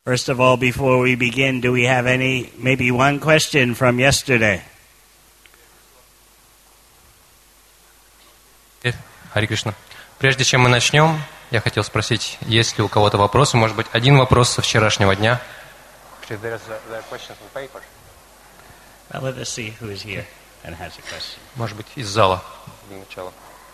First of all, before we begin, do we have maybe one question from yesterday? Хари Кришна. Прежде чем мы начнем, я хотел спросить, есть ли у кого-то вопросы, может быть, один вопрос со вчерашнего дня? Well, let us see who is here and has a question. Может быть, из зала для начала.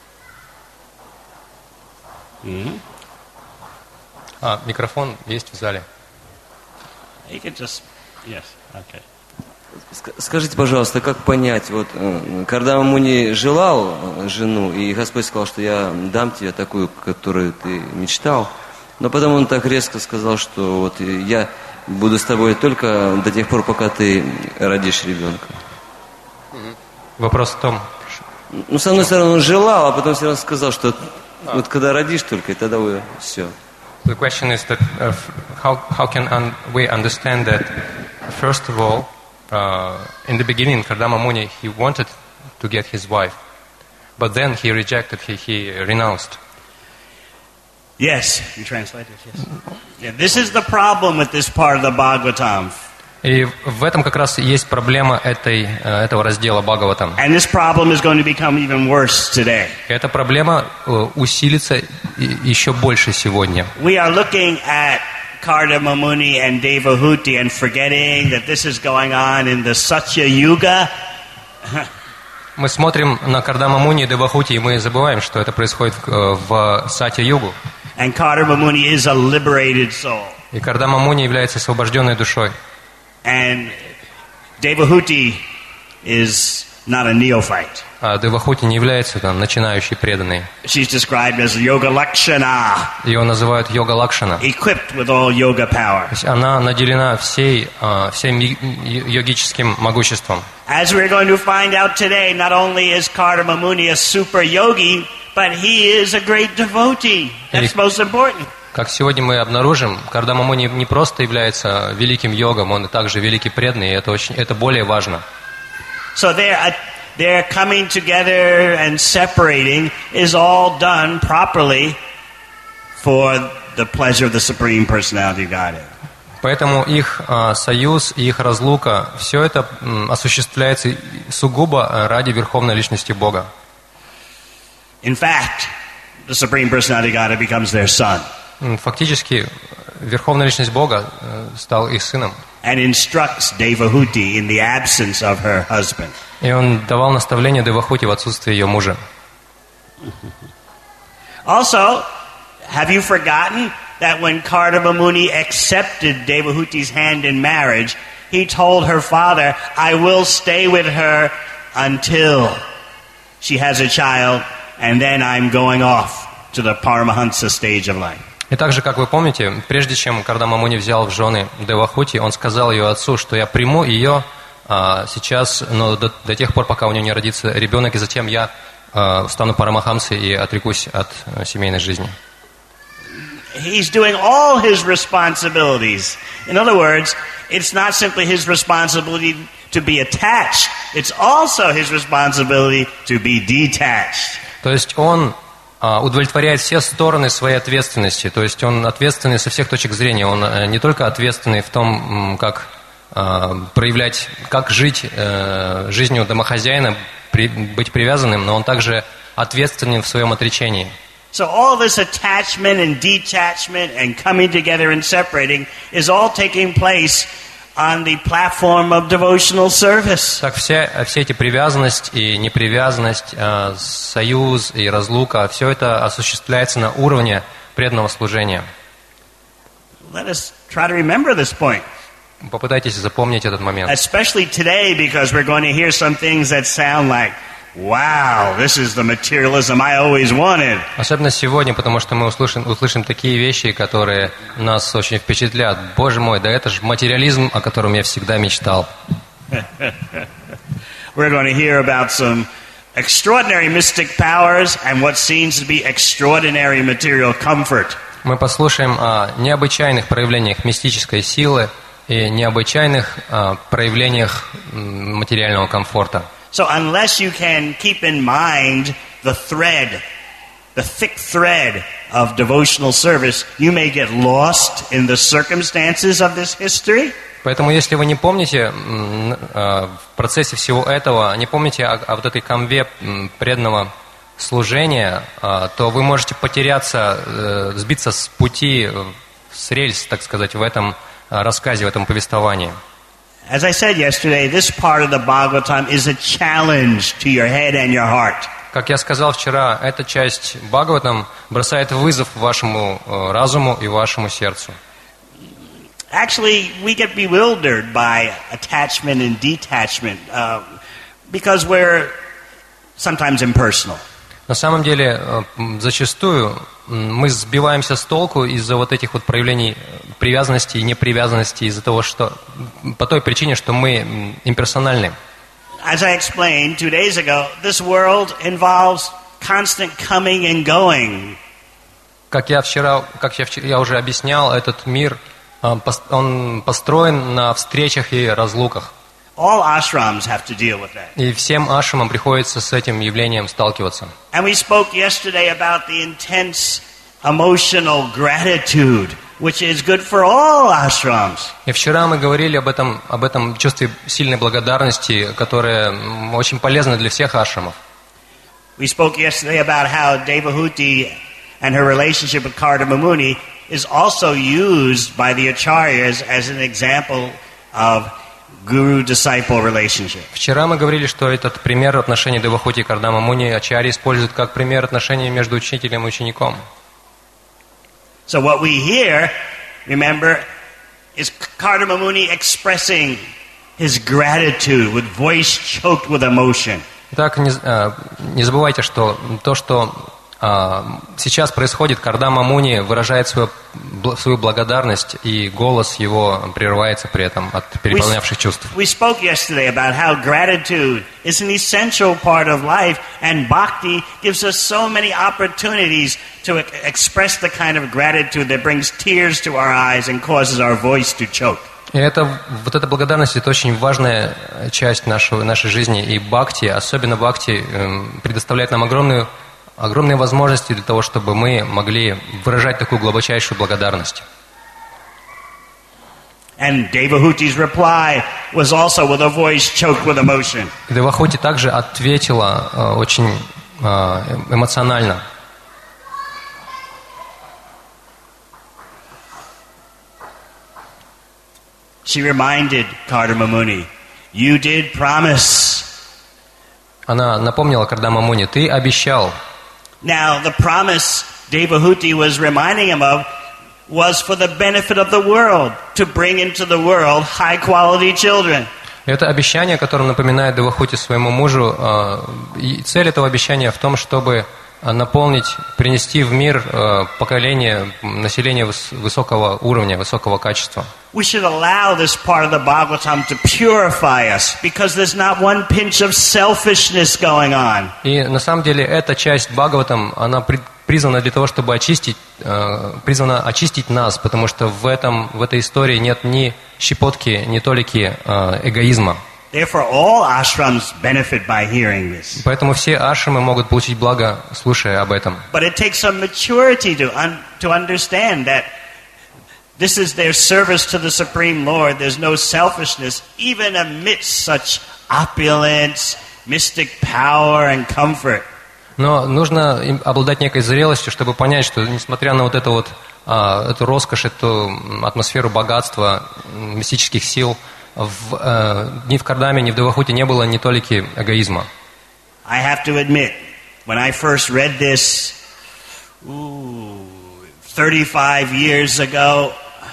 Микрофон есть в зале. You can just, yes, okay. Скажите, пожалуйста, как понять, вот Кардама Муни желал жену, и Господь сказал, что я дам тебе такую, которую ты мечтал, но потом он так резко сказал, что вот я буду с тобой только до тех пор, пока ты родишь ребенка. Вопрос в том... Ну, с одной стороны, он желал, а потом все равно сказал, что вот когда родишь только, и тогда вы все. The question is that how can we understand that, first of all, in the beginning, Kardama Muni, he wanted to get his wife, but then he rejected, he renounced. Yes, you translated, yes. Yeah, this is the problem with this part of the Bhagavatam. И в этом как раз и есть проблема этого раздела Бхагаватам. And this problem is going to become even worse today. Эта проблема усилится еще больше сегодня. We are looking at Kardama Muni and Devahuti and forgetting that this is going on in the Satya Yuga. Мы смотрим на Кардама Муни и Девахути, и мы забываем, что это происходит в Сатья-югу. And Kardama Muni is a liberated soul. И Кардама Муни является освобожденной душой. And Devahuti is not a neophyte. А Девахути не является начинающей преданной. She's described as Yoga Lakshana. Ее называют Йога Лакшана. Equipped with all yoga power. То есть она наделена всем йогическим могуществом. As we're going to find out today, not only is Kardama Muni a super yogi, but he is a great devotee. That's most important. Как сегодня мы обнаружим, Кардама Муни не просто является великим йогом, он и также великий преданный, и это более важно. So their coming together and separating is all done properly for the pleasure of the Supreme Personality of Godhead. Поэтому их союз и их разлука, все это осуществляется сугубо ради Верховной Личности Бога. In fact, the Supreme Personality of Godhead becomes their son. Фактически, Верховная Личность Бога стал их сыном. And instructs Devahuti in the absence of her husband. И он давал наставление Девахути в отсутствие ее мужа. Also, have you forgotten that when Kardama Muni accepted Devahuti's hand in marriage, he told her father, I will stay with her until she has a child, and then I'm going off to the Paramahansa stage of life. И также, как вы помните, прежде чем Кардама Муни взял в жены Девахути, он сказал ее отцу, что я приму ее сейчас, но до тех пор, пока у нее не родится ребенок, и затем я стану Парамахамсой и отрекусь от семейной жизни. He's doing all his responsibilities. In other words, it's not simply his responsibility to be attached, it's also his responsibility to be detached. То есть он удовлетворяет все стороны своей ответственности, то есть он ответственный со всех точек зрения, он не только ответственный в том, как проявлять, как жить жизнью домохозяина, быть привязанным, но он также ответственен в своем отречении. So all this attachment and detachment and coming together and separating is all taking place on the platform of devotional service. Так все эти привязанность и непривязанность, союз и разлука, все это осуществляется на уровне преданного служения. Let us try to remember this point. Попытайтесь запомнить этот момент. Especially today, because we're going to hear some things that sound like, wow, this is the materialism I always wanted. Особенно сегодня, потому что мы услышим такие вещи, которые нас очень впечатлят. Боже мой, да это же материализм, о котором я всегда мечтал. We're going to hear about some extraordinary mystic powers and what seems to be extraordinary material comfort. Мы послушаем о необычайных проявлениях мистической силы и необычайных проявлениях материального комфорта. So unless you can keep in mind the thread the thick thread of devotional service, you may get lost in the circumstances of this history. Поэтому, если вы не помните в процессе всего этого, не помните о вот этой канве преданного служения, то вы можете потеряться, сбиться с пути, с рельс, так сказать, в этом рассказе, в этом повествовании. As I said yesterday, this part of the Bhagavatam is a challenge to your head and your heart. Как я сказал вчера, эта часть Бхагаватам бросает вызов вашему разуму и вашему сердцу. Actually, we get bewildered by attachment and detachment because we're sometimes impersonal. На самом деле, зачастую мы сбиваемся с толку из-за вот этих вот проявлений привязанности и непривязанности, из-за того, что по той причине, что мы имперсональны. As I explained 2 days ago, this world involves constant coming and going. Как я уже объяснял, этот мир, он построен на встречах и разлуках. All ashrams have to deal with that. И всем ашрамам приходится с этим явлением сталкиваться. And we spoke yesterday about the intense emotional gratitude, which is good for all ashrams. И вчера мы говорили об этом чувстве сильной благодарности, которое очень полезно для всех ашрамов. We spoke yesterday about how Devahuti and her relationship with Kardama Muni is also used by the acharyas as an example of guru-disciple relationship. Вчера мы говорили, что этот пример отношений Девахути и Кардама Муни ачарьи используют как пример отношений между учителем и учеником. So what we hear, remember, is Kardama Muni expressing his gratitude with voice choked with emotion. Итак, не забывайте, что то, что сейчас происходит, Кардама Муни выражает свою благодарность, и голос его прерывается при этом от переполнявших чувств. We spoke yesterday about how gratitude is an essential part of life, and bhakti gives us so many opportunities to express the kind of gratitude that brings tears to our eyes and causes our voice to choke. И вот эта благодарность – это очень важная часть нашей жизни, и бхакти, особенно бхакти, предоставляет нам огромные возможности для того, чтобы мы могли выражать такую глубочайшую благодарность. And Devahuti's reply was also with a voice choked with emotion. Девахути также ответила очень эмоционально. She reminded Kardama Muni, "You did promise." Она напомнила Кардама Муни: «Ты обещал». Now, the promise Devahuti was reminding him of was for the benefit of the world, to bring into the world high-quality children. Это обещание, которое напоминает Девахути своему мужу, и цель этого обещания в том, чтобы принести в мир население высокого уровня, высокого качества. We should allow this part of the Bhagavatam to purify us, because there's not one pinch of selfishness going on. И на самом деле эта часть Бхагаватам, она призвана для того, чтобы очистить нас, потому что в этой истории нет ни щепотки, ни толики эгоизма. Therefore, all ashrams benefit by hearing this. Поэтому все ашрамы могут получить благо, слушая об этом. But it takes some maturity to understand that this is their service to the Supreme Lord. There's no selfishness, even amidst such opulence, mystic power and comfort. Но нужно обладать некой зрелостью, чтобы понять, что несмотря на вот эту роскошь, эту атмосферу богатства, мистических сил, ни в Кардаме, ни в Девахути не было ни толики эгоизма. I have to admit, when I first read this 35 years ago,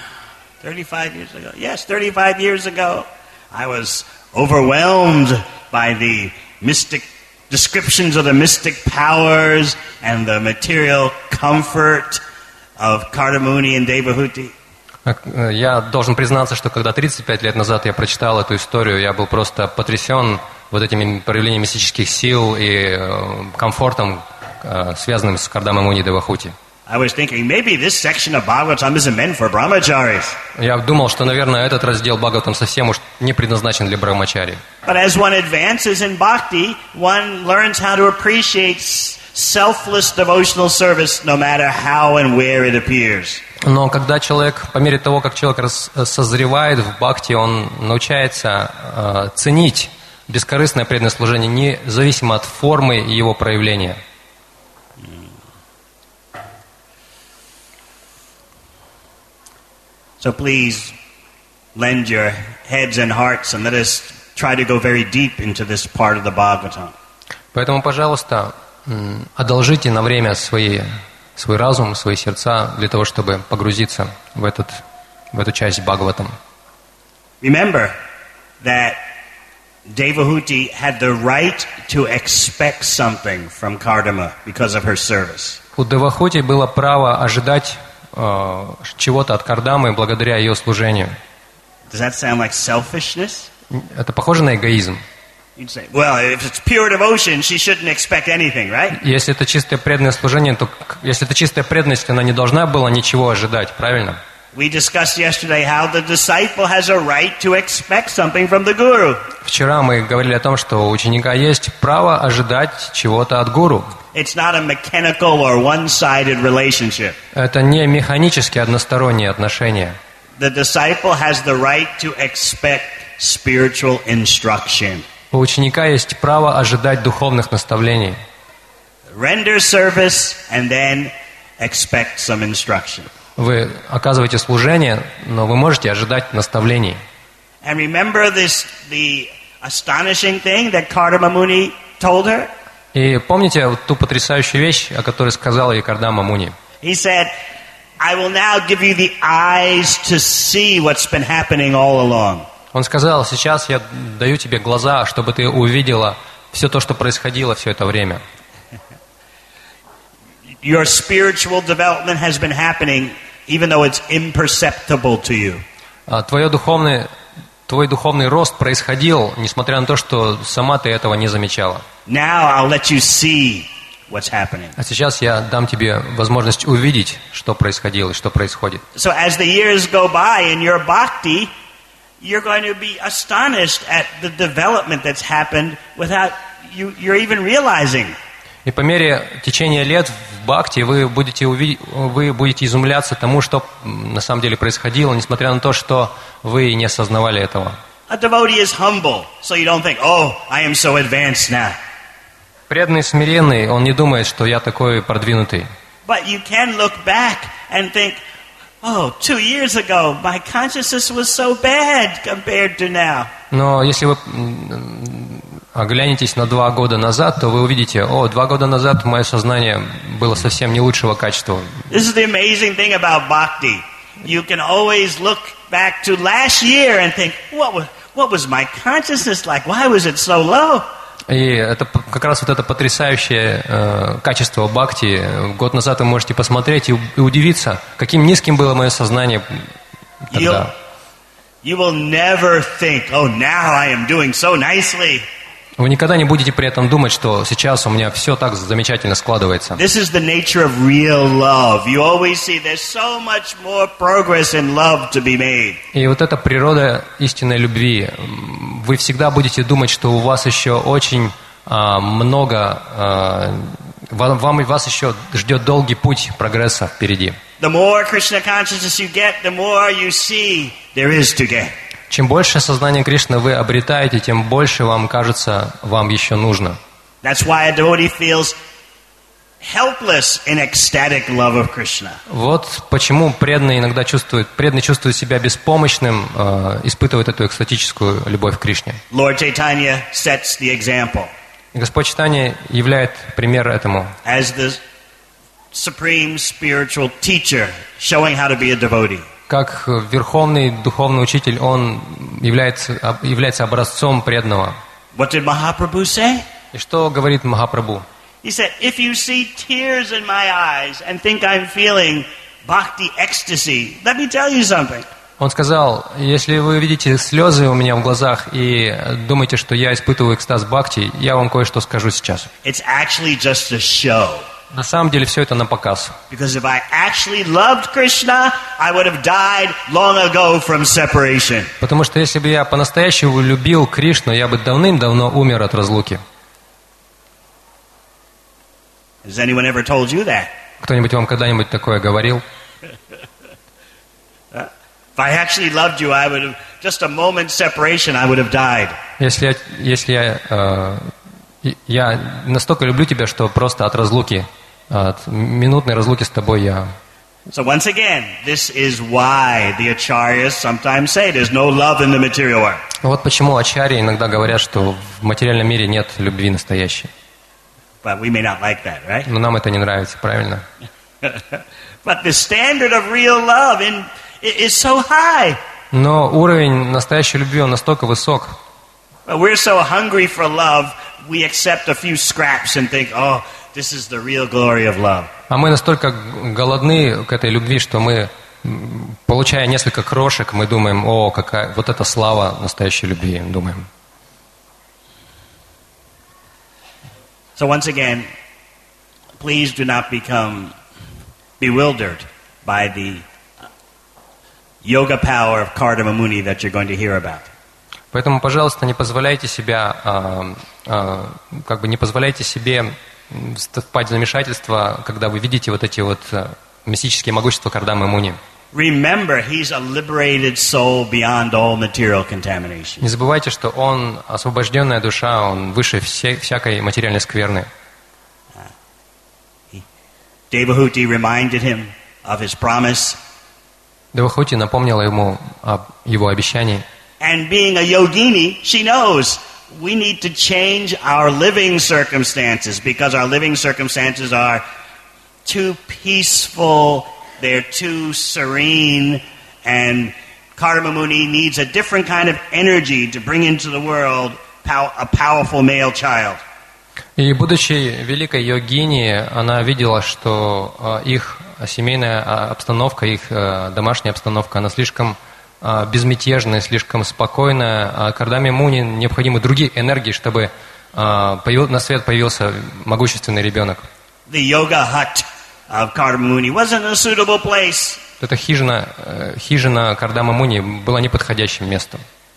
I was overwhelmed by the mystic descriptions of the mystic powers and the material comfort of Kardama Muni and Devahuti. Я должен признаться, что когда 35 лет назад я прочитал эту историю, я был просто потрясен вот этими проявлениями мистических сил и комфортом, связанным с Кардамой Муни и Девахути. I was thinking, maybe this section of Bhagavatam isn't meant for brahmacharis. Я думал, что, наверное, этот раздел Бхагаватам совсем уж не предназначен для брахмачари. But as one advances in bhakti, one learns how to appreciate selfless devotional service no matter how and where it appears. Но когда человек, по мере того, как человек созревает в бхакти, он научается ценить бескорыстное преданное служение, независимо от формы его проявления. So please lend your heads and hearts and let us try to go very deep into this part of the Bhagavatam. Поэтому, пожалуйста, одолжите на время свой разум, свои сердца для того, чтобы погрузиться в эту часть Бхагаватам. Remember that Devahuti had the right to expect something from Kardama because of her service. У Девахути было право ожидать чего-то от Кардамы благодаря ее служению. Does that sound like selfishness? Это похоже на эгоизм. You'd say, well, if it's pure devotion, she shouldn't expect anything, right? Если это чистое преданное служение, то если это чистая преданность, она не должна была ничего ожидать, правильно? We discussed yesterday how the disciple has a right to expect something from the guru. Вчера мы говорили о том, что у ученика есть право ожидать чего-то от гуру. It's not a mechanical or one-sided relationship. Это не механические односторонние отношения. The disciple has the right to expect spiritual instruction. У ученика есть право ожидать духовных наставлений. Render service and then expect some instruction. Вы оказываете служение, но вы можете ожидать наставлений. And remember the astonishing thing that Kardama Muni told her? И помните вот ту потрясающую вещь, о которой сказал ей Кардама Муни? He said, I will now give you the eyes to see what's been happening all along. Он сказал, сейчас я даю тебе глаза, чтобы ты увидела все то, что происходило все это время. Your spiritual development has been happening even though it's imperceptible to you. Твой духовный рост происходил, несмотря на то, что сама ты этого не замечала. Now I'll let you see what's happening. А сейчас я дам тебе возможность увидеть, что происходило и что происходит. So as the years go by in your bhakti, you're going to be astonished at the development that's happened without you're even realizing. И по мере течения лет в бхакти вы будете изумляться тому, что на самом деле происходило, несмотря на то, что вы не осознавали этого. A devotee is humble, so you don't think, oh, I am so advanced now. Преданный смиренный, он не думает, что я такой продвинутый. But you can look back and think, oh, 2 years ago, my consciousness was so bad compared to now. Но если вы оглянетесь на 2 года назад, то вы увидите, 2 года назад мое сознание было совсем не лучшего качества. This is the amazing thing about bhakti. You can always look back to last year and think, what was my consciousness like? Why was it so low? И это как раз вот это потрясающее качество бхакти. Год назад вы можете посмотреть и удивиться, каким низким было мое сознание тогда. You will never think, oh, now I am doing so nicely. Вы никогда не будете при этом думать, что сейчас у меня все так замечательно складывается. This is the nature of real love. You always see there's so much more progress in love to be made. И вот эта природа истинной любви. Вы всегда будете думать, что у вас еще очень много, вас еще ждет долгий путь прогресса впереди. The more Krishna consciousness you get, the more you see there is to get. Чем больше сознания Кришны вы обретаете, тем больше вам кажется, вам еще нужно. That's why a devotee feels helpless in ecstatic love of Krishna. Вот почему преданный чувствует себя беспомощным, испытывает эту экстатическую любовь к Кришне. Lord Chaitanya sets the example. И Господь Чайтанья являет пример этому. As the supreme spiritual teacher, showing how to be a devotee. Как верховный духовный учитель, он является образцом преданного. What did Mahaprabhu say? И что говорит Махапрабху? He said, if you see tears in my eyes and think I'm feeling bhakti ecstasy, let me tell you something. Он сказал, если вы видите слезы у меня в глазах и думаете, что я испытываю экстаз бхакти, я вам кое-что скажу сейчас. It's actually just a show. На самом деле все это на показ. Because if I actually loved Krishna, I would have died long ago from separation. Потому что если бы я по-настоящему любил Кришну, я бы давным-давно умер от разлуки. Has anyone ever told you that? Кто-нибудь вам когда-нибудь такое говорил? If I actually loved you, I would have, just a moment's separation, I would have died. Если я настолько люблю тебя, что просто от разлуки, от минутной разлуки с тобой я... So once again, this is why the acharyas sometimes say there's no love in the material world. Вот почему ачарьи иногда говорят, что в материальном мире нет любви настоящей. But we may not like that, right? Но нам это не нравится, правильно? But the standard of real love is so high. Но уровень настоящей любви, он настолько высок. But we're so hungry for love, we accept a few scraps and think, oh, this is the real glory of love. А мы настолько голодны к этой любви, что мы, получая несколько крошек, мы думаем, о, какая вот это слава настоящей любви, думаем. So once again, please do not become bewildered by the yoga power of Kardama Muni that you're going to hear about. Поэтому, пожалуйста, не позволяйте себе впасть в замешательство, когда вы видите вот эти вот мистические могущества Кардамы Муни. Remember, he's a liberated soul beyond all material contamination. Не забывайте, что он освобожденная душа, он выше всякой материальной скверны. Devahuti reminded him of his promise. Девахути напомнила ему об его обещании. And being a yogini, she knows we need to change our living circumstances because our living circumstances are too peaceful, they're too serene, and Kardama Muni needs a different kind of energy to bring into the world a powerful male child. И будучи великой йогиней, она видела, что их семейная обстановка, их домашняя обстановка, она слишком безмятежная, слишком спокойная. А Кардаме Муни необходимы другие энергии, чтобы на свет появился могущественный ребенок. The yoga hut of Kardama Muni wasn't a suitable place. Эта хижина Кардама Муни была неподходящим местом.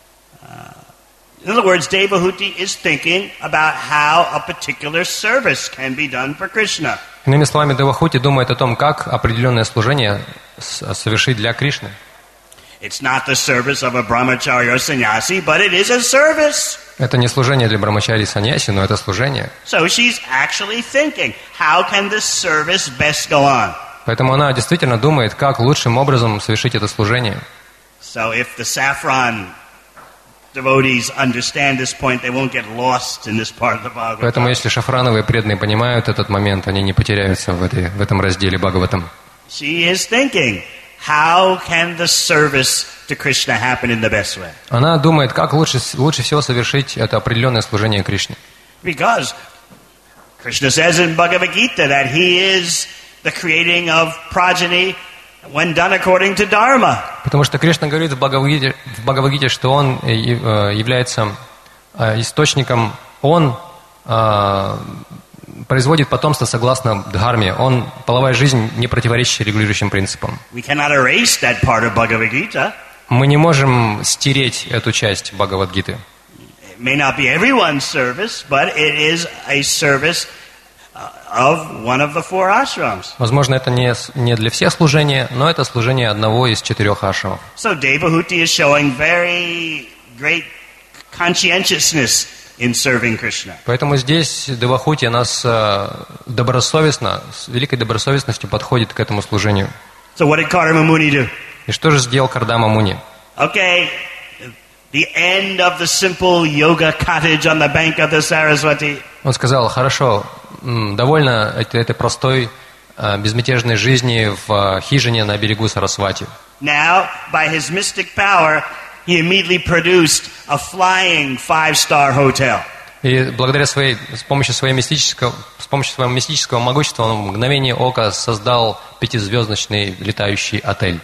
In other words, Devahuti is thinking about how a particular service can be done for Krishna. Иными словами, Девахути думает о том, как определенное служение совершить для Кришны. It's not the service of a brahmacharya or sannyasi, but it is a service. Это не служение для брамачари и саньяси, но это служение. So she's actually thinking, how can this service best go on? Поэтому она действительно думает, как лучшим образом совершить это служение. So if the saffron devotees understand this point, they won't get lost in this part of the Bhagavatam. Поэтому если шафрановые преданные понимают этот момент, они не потеряются в этом разделе Бхагаватам. She is thinking, how can the service to Krishna happen in the best way? Она думает, как лучше всего совершить это определенное служение Кришне. Because Krishna says in Bhagavad Gita that he is the creating of progeny when done according to Dharma. Потому что Кришна говорит в Бхагавад-гите, что он является источником, он производит потомство согласно дхарме. Половая жизнь не противоречит регулирующим принципам. We cannot erase that part of Bhagavad Gita. Мы не можем стереть эту часть Бхагавад-гиты. It may not be everyone's service, but it is a service of one of the four ashrams. Возможно, это не для всех служение, но это служение одного из 4 ашрамов. So Devahuti is showing very great conscientiousness in serving Krishna. Поэтому здесь Девахути, она с великой добросовестностью подходит к этому служению. So what did Kardama Muni do? И что же сделал Кардама Муни? Okay, the end of the simple yoga cottage on the bank of the Saraswati. Он сказал, хорошо, довольно этой простой, безмятежной жизни в хижине на берегу Сарасвати. Now, by his mystic power, he immediately produced a flying 5-star hotel. И благодаря с помощью своего мистического могущества он в мгновение ока создал 5-звездочный летающий отель.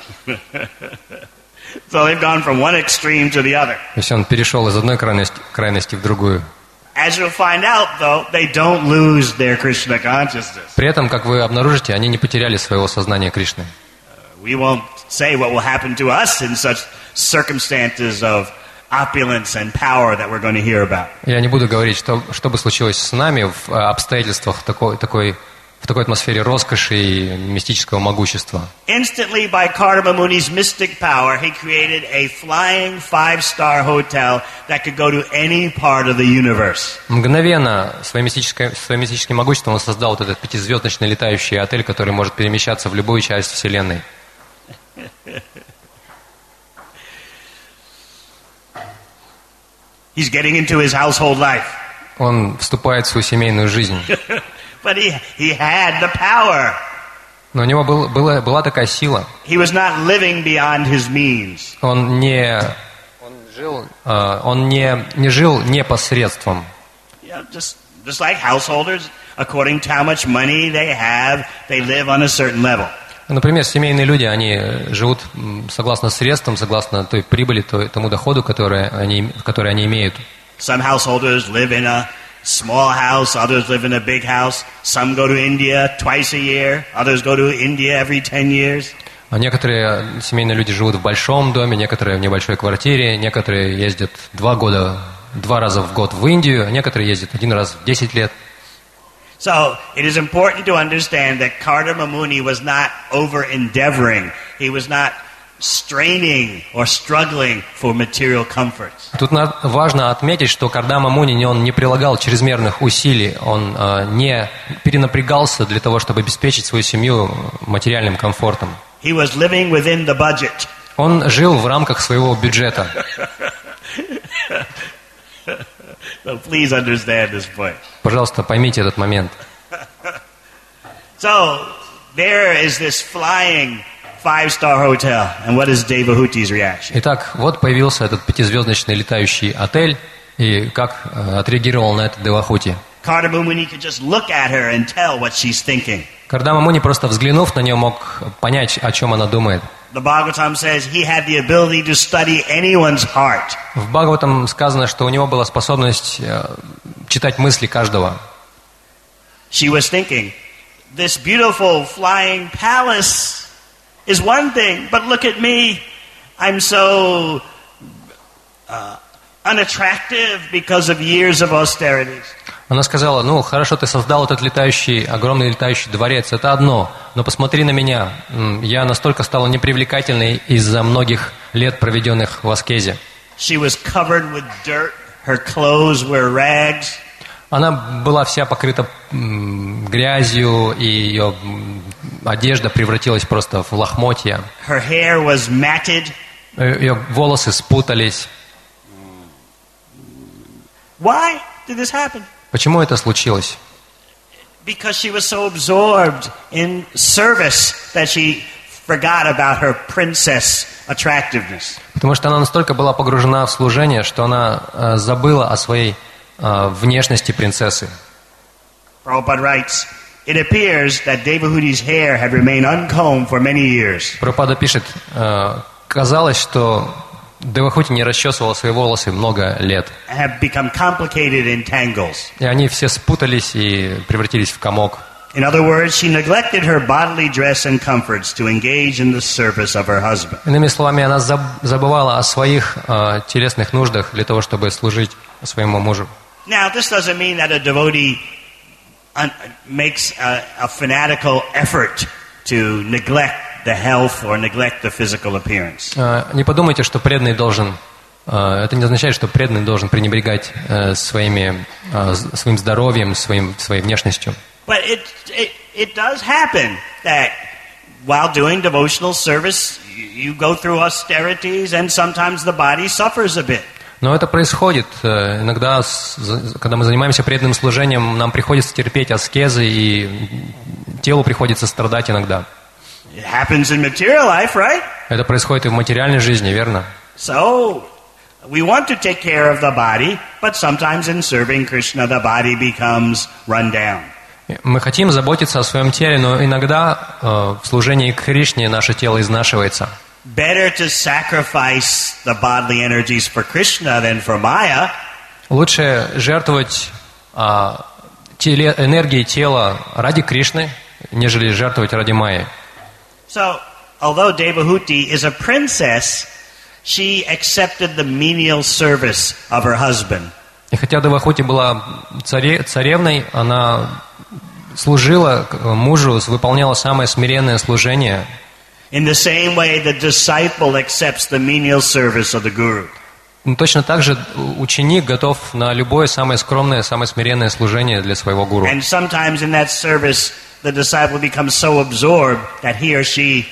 So they've gone from one extreme to the other. То есть он перешел из одной крайности в другую. As you'll find out, though, they don't lose their Krishna consciousness. При этом, как вы обнаружите, они не потеряли своего сознания We won't say what will happen to us in such circumstances of opulence and power that we're going to hear about. Я не буду говорить, что бы случилось с нами в обстоятельствах в такой атмосфере роскоши и мистического могущества. Instantly, by Cardamom Muni's mystic power, he created a flying 5-star hotel that could go to any part of the universe. Мгновенно своим мистическим могуществом он создал вот этот 5-звездочный летающий отель, который может перемещаться в любую часть Вселенной. He's getting into his household life. Он вступает в свою семейную жизнь. But he had the power. Но у него была такая сила. He was not living beyond his means. Он не жил непосредством. Yeah, just like householders, according to how much money they have, they live on a certain level. Например, семейные люди, они живут согласно средствам, согласно той прибыли, тому доходу, который они имеют. Some householders live in a small house, others live in a big house. Some go to India twice a year, others go to India every 10 years. А некоторые семейные люди живут в большом доме, некоторые в небольшой квартире, некоторые ездят 2 раза в год в Индию, а некоторые ездят 1 раз в 10 лет. So, it is important to understand that Cardamom Muni was not over-endeavoring. He was not straining or struggling for material comforts. Тут важно отметить, что Кардама Муни он не прилагал чрезмерных усилий, он не перенапрягался для того, чтобы обеспечить свою семью материальным комфортом. He was living within the budget. Он жил в рамках своего бюджета. So please understand this point. Пожалуйста, поймите этот момент. So, there is this flying 5-star hotel. And what is Devahuti's reaction? Итак, вот появился этот 5-звездочный летающий отель, и как отреагировал на это Девахути. Cardamom Muni could just look at her and tell what she's thinking. Кардама Муни, просто взглянув на нее, мог понять, о чем она думает. The Bhagavatam says he had the ability to study anyone's heart. В Бхагаватам сказано, что у него была способность читать мысли каждого. She was thinking, this beautiful flying palace is one thing, but look at me. I'm so unattractive because of years of austerities. Она сказала, хорошо, ты создал этот огромный летающий дворец, это одно, но посмотри на меня, я настолько стала непривлекательной из-за многих лет, проведенных в аскезе. She was covered with dirt, her clothes were rags. Она была вся покрыта грязью, и ее одежда превратилась просто в лохмотья. Her hair was matted. Ее волосы спутались. Why did this happen? Почему это случилось? Because she was so absorbed in service that she forgot about her princess attractiveness. Потому что она настолько была погружена в служение, что она забыла о своей внешности принцессы. Prabhupada writes, it appears that Devahuti's hair had remained uncombed for many years. Прабхупада пишет, казалось, что Девахути не расчесывала свои волосы много лет. Have become complicated in tangles. И они все спутались и превратились в комок. In other words, she neglected her bodily dress and comforts to engage in the service of her husband. Иными словами, она забывала о своих телесных нуждах для того, чтобы служить своему мужу. Now, this doesn't mean that a devotee makes a fanatical effort to neglect the health or neglect the physical appearance. Не подумайте, что преданный должен. Это не означает, что преданный должен пренебрегать своим здоровьем, своей внешностью. But it does happen that while doing devotional service, you go through austerities, and sometimes the body suffers a bit. Но это происходит. Иногда, когда мы занимаемся преданным служением, нам приходится терпеть аскезы, и телу приходится страдать иногда. It happens in material life, right? Это происходит и в материальной жизни, верно? So, we want to take care of the body, but sometimes in serving Krishna, the body becomes run down. Мы хотим заботиться о своем теле, но иногда в служении к Кришне наше тело изнашивается. Better to sacrifice the bodily energies for Krishna than for Maya. Лучше жертвовать энергией тела ради Кришны, нежели жертвовать ради Майи. So, although Devahuti is a princess, she accepted the menial service of her husband. И хотя Девахути была царевной, она служила мужу, выполняла самое смиренное служение. In the same way, the disciple accepts the menial service of the guru. Точно так же ученик готов на любое самое скромное, самое смиренное служение для своего гуру. And sometimes in that service, the disciple becomes so absorbed that he or she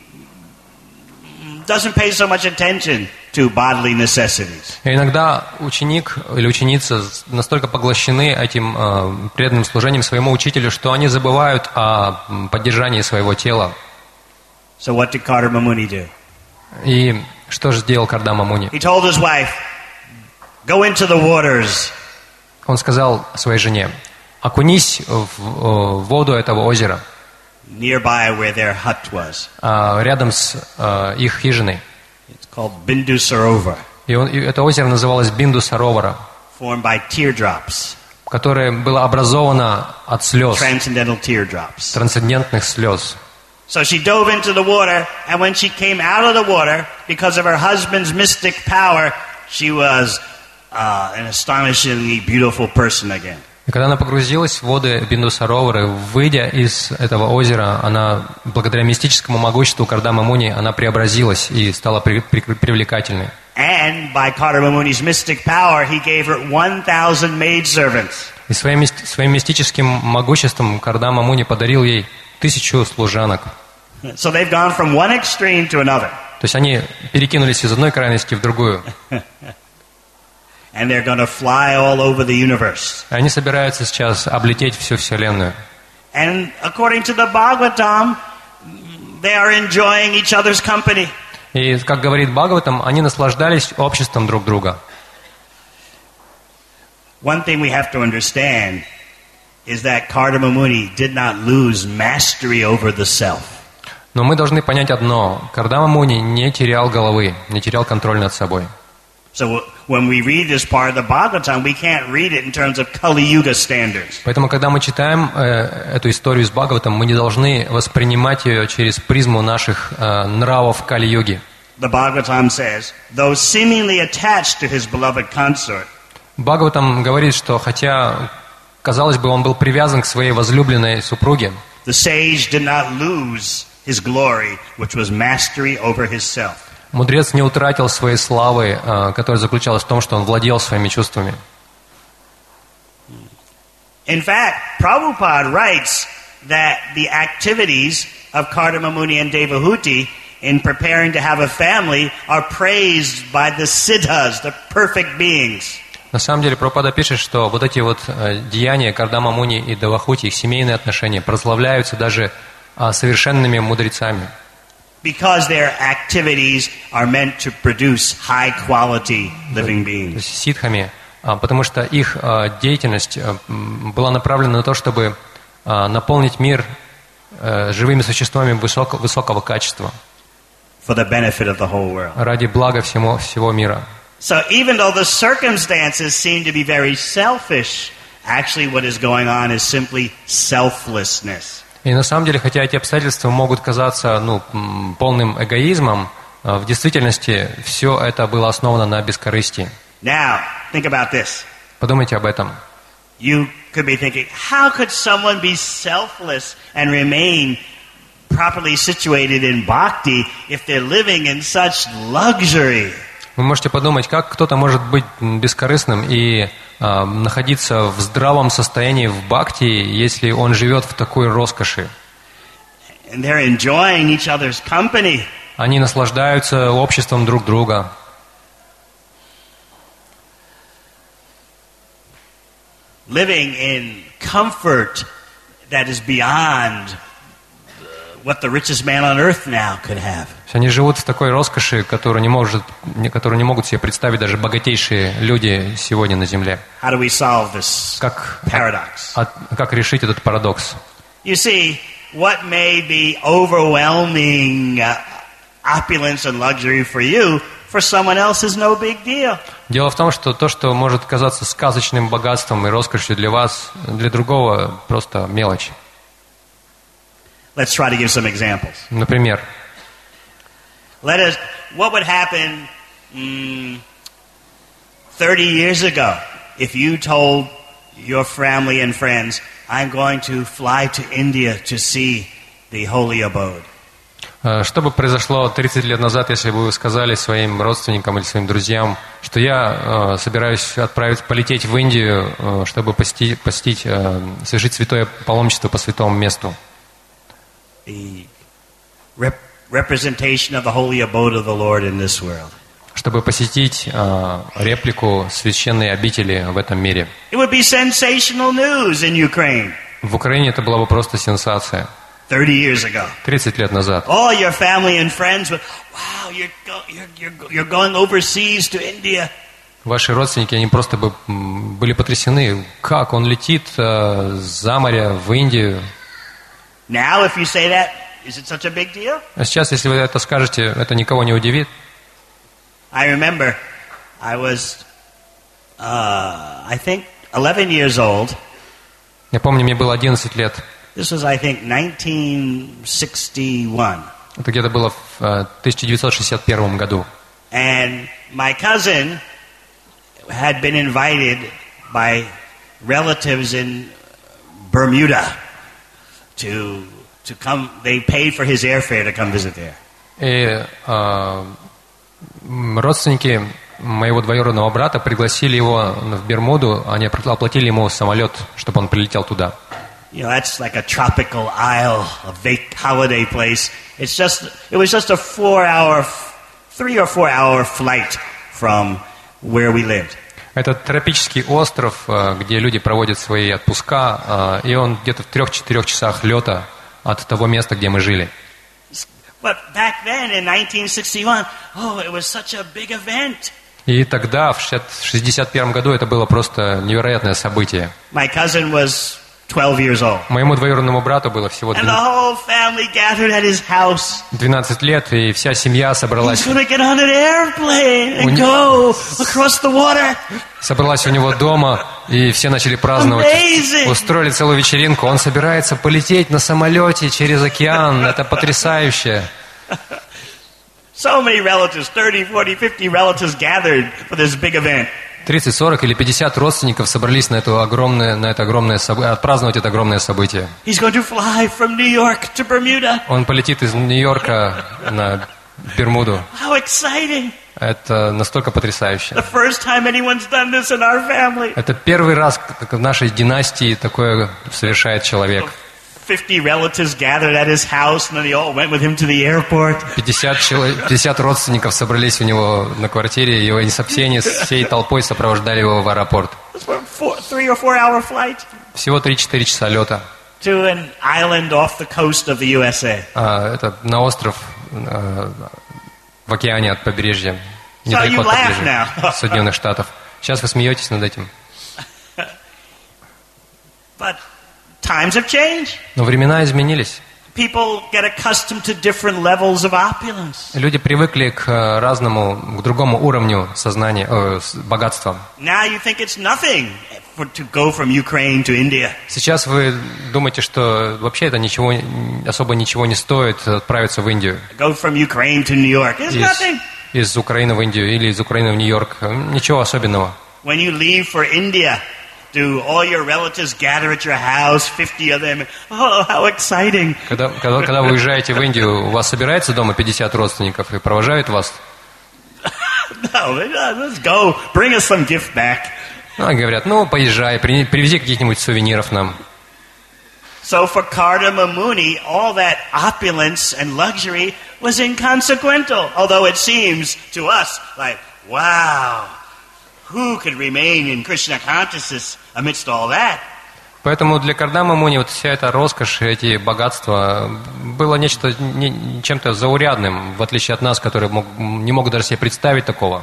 doesn't pay so much attention to bodily necessities. И иногда ученик или ученица настолько поглощены этим преданным служением своему учителю, что они забывают о поддержании своего тела. So what did Kardama Muni do? И что же сделал Кардама Муни? He told his wife, "Go into the waters." Он сказал своей жене: окунись в воду этого озера, Nearby where their hut was. рядом с их хижиной. It's called Bindu Sarovar, И это озеро называлось Бинду Саровара, formed by teardrops, которое было образовано от слез, transcendental teardrops. трансцендентных слез. So she dove into the water, and when she came out of the water, because of her husband's mystic power, she was an astonishingly beautiful person again. И когда она погрузилась в воды Бинду Саровары, выйдя из этого озера, она, благодаря мистическому могуществу Кардама Муни, она преобразилась и стала привлекательной. And by Kardama Muni's mystic power, he gave her 1,000 maidservants. И своим мистическим могуществом Кардама Муни подарил ей 1000 служанок. So they've gone from one extreme to another. То есть они перекинулись из одной крайности в другую. And they're going to fly all over the universe. Они собираются сейчас облететь всю Вселенную. And according to the Bhagavatam, they are enjoying each other's company. И, как говорит Бхагаватам, они наслаждались обществом друг друга. One thing we have to understand is that Kardama Muni did not lose mastery over the self. Но мы должны понять одно. Кардама Муни не терял головы, не терял контроль над собой. So when we read this part of the Bhagavatam, we can't read it in terms of Kali Yuga standards. Поэтому, когда мы читаем эту историю с Бхагаватом, мы не должны воспринимать ее через призму наших нравов Кали-юги. The Bhagavatam says, though seemingly attached to his beloved consort, Бхагаватам говорит, что хотя, казалось бы, он был привязан к своей возлюбленной супруге, the sage did not lose his glory, which was mastery over his self. мудрец не утратил своей славы, которая заключалась в том, что он владел своими чувствами. In fact, Prabhupada writes that the activities of Kardama Muni and Devahuti in preparing to have a family are praised by the siddhas, the perfect beings. На самом деле, Прабхупада пишет, что вот эти вот деяния Кардама Муни и Девахути, их семейные отношения, прославляются даже совершенными мудрецами. Because their activities are meant to produce high-quality living То beings. есть ситхами, потому что их деятельность была направлена на то, чтобы наполнить мир живыми существами высокого качества For the benefit of the whole world. ради блага всего мира. So even though the circumstances seem to be very selfish, actually what is going on is simply selflessness. И на самом деле, хотя эти обстоятельства могут казаться полным эгоизмом, в действительности все это было основано на бескорыстии. Now, think about this. Подумайте об этом. You could be thinking, how could someone be selfless and remain properly situated in bhakti if they're living in such luxury? Вы можете подумать, как кто-то может быть бескорыстным и находиться в здравом состоянии в бхакти, если он живет в такой роскоши. And they're enjoying each other's company. Они наслаждаются обществом друг друга. Living in comfort that is beyond what the richest man on earth now could have. Они живут в такой роскоши, которую не могут себе представить даже богатейшие люди сегодня на земле. How do we solve this paradox? Как решить этот парадокс? You see, what may be overwhelming opulence and luxury for you, for someone else is no big deal. Дело в том, что то, что может казаться сказочным богатством и роскошью для вас, для другого просто мелочь. Let's try to give some examples. Например, What would happen 30 years ago, if you told your family and friends, I'm going to fly to India to see the holy abode. Что бы произошло 30 лет назад, если бы вы сказали своим родственникам или своим друзьям, что я собираюсь полететь в Индию, чтобы совершить святое паломничество по святому месту? The representation of the holy abode of the Lord in this world. Чтобы посетить реплику священной обители в этом мире. It would be sensational news in Ukraine. В Украине это была бы просто сенсация. 30 years ago. 30 лет назад. All your family and friends would, wow, you're going overseas to India. Ваши родственники, они просто бы были потрясены, как он летит за море в Индию. Now, if you say that, is it such a big deal? А сейчас, если вы это скажете, это никого не удивит. I remember I was, I think, 11 years old. Я помню, мне было 11 лет. This was, I think, 1961. Это где-то было в 1961 году. And my cousin had been invited by relatives in Bermuda to come. They paid for his airfare to come visit there. И родственники моего двоюродного брата пригласили его в Бермуду, они оплатили ему самолет, чтобы он прилетел туда. You know, that's like a tropical isle, a holiday place. It was just a 3 or 4 hour flight from where we lived. Это тропический остров, где люди проводят свои отпуска, и он где-то в 3-4 часах лета от того места, где мы жили. But back then, in 1961, it was such a big event. И тогда, в 1961 году, это было просто невероятное событие. My cousin was 12 years old. Моему двоюродному брату было всего 12 лет, и вся семья собралась. Собралась у него дома, и все начали праздновать. Устроили целую вечеринку. Он собирается полететь на самолете через океан. Это потрясающе. So many relatives, 30, 40, 50 relatives gathered for this big event. 30, 40 или 50 родственников собрались на это огромное событие, отпраздновать это огромное событие. He's going to fly from New York to Bermuda. Он полетит из Нью-Йорка на Бермуду. How exciting! Это настолько потрясающе. The first time anyone's done this in our family. Это первый раз в нашей династии такое совершает человек. 50 relatives gathered at his house, and then they all went with him to the airport. 50 родственников собрались у него на квартире, и они всей толпой сопровождали его в аэропорт. 3 or 4 hour flight. Всего 3-4 часа лета. To an island off the coast of the USA. Это на остров в океане от побережья, недалеко от побережья Соединенных Штатов. Сейчас вы смеетесь над этим. But times have changed. Но времена изменились. People get accustomed to different levels of opulence. Люди привыкли к другому уровню сознания, богатства. Now you think it's nothing to go from Ukraine to India. Сейчас вы думаете, что вообще это особо ничего не стоит отправиться в Индию. Go from Ukraine to New York. It's nothing. Из Украины в Индию или из Украины в Нью-Йорк. Ничего особенного. When you leave for India, do all your relatives gather at your house, 50 of them? Oh, how exciting. Когда вы уезжаете в Индию, у вас собирается дома 50 родственников и провожают вас? No, let's go. Bring us some gift back. Говорят, поезжай, привези каких-нибудь сувениров нам. So for Cardamom Mooney, all that opulence and luxury was inconsequential, although it seems to us like, wow, who could remain in Krishna consciousness amidst all that? Поэтому для Кардама Муни вся эта роскошь, эти богатства было чем-то заурядным, в отличие от нас, которые не могут даже себе представить такого.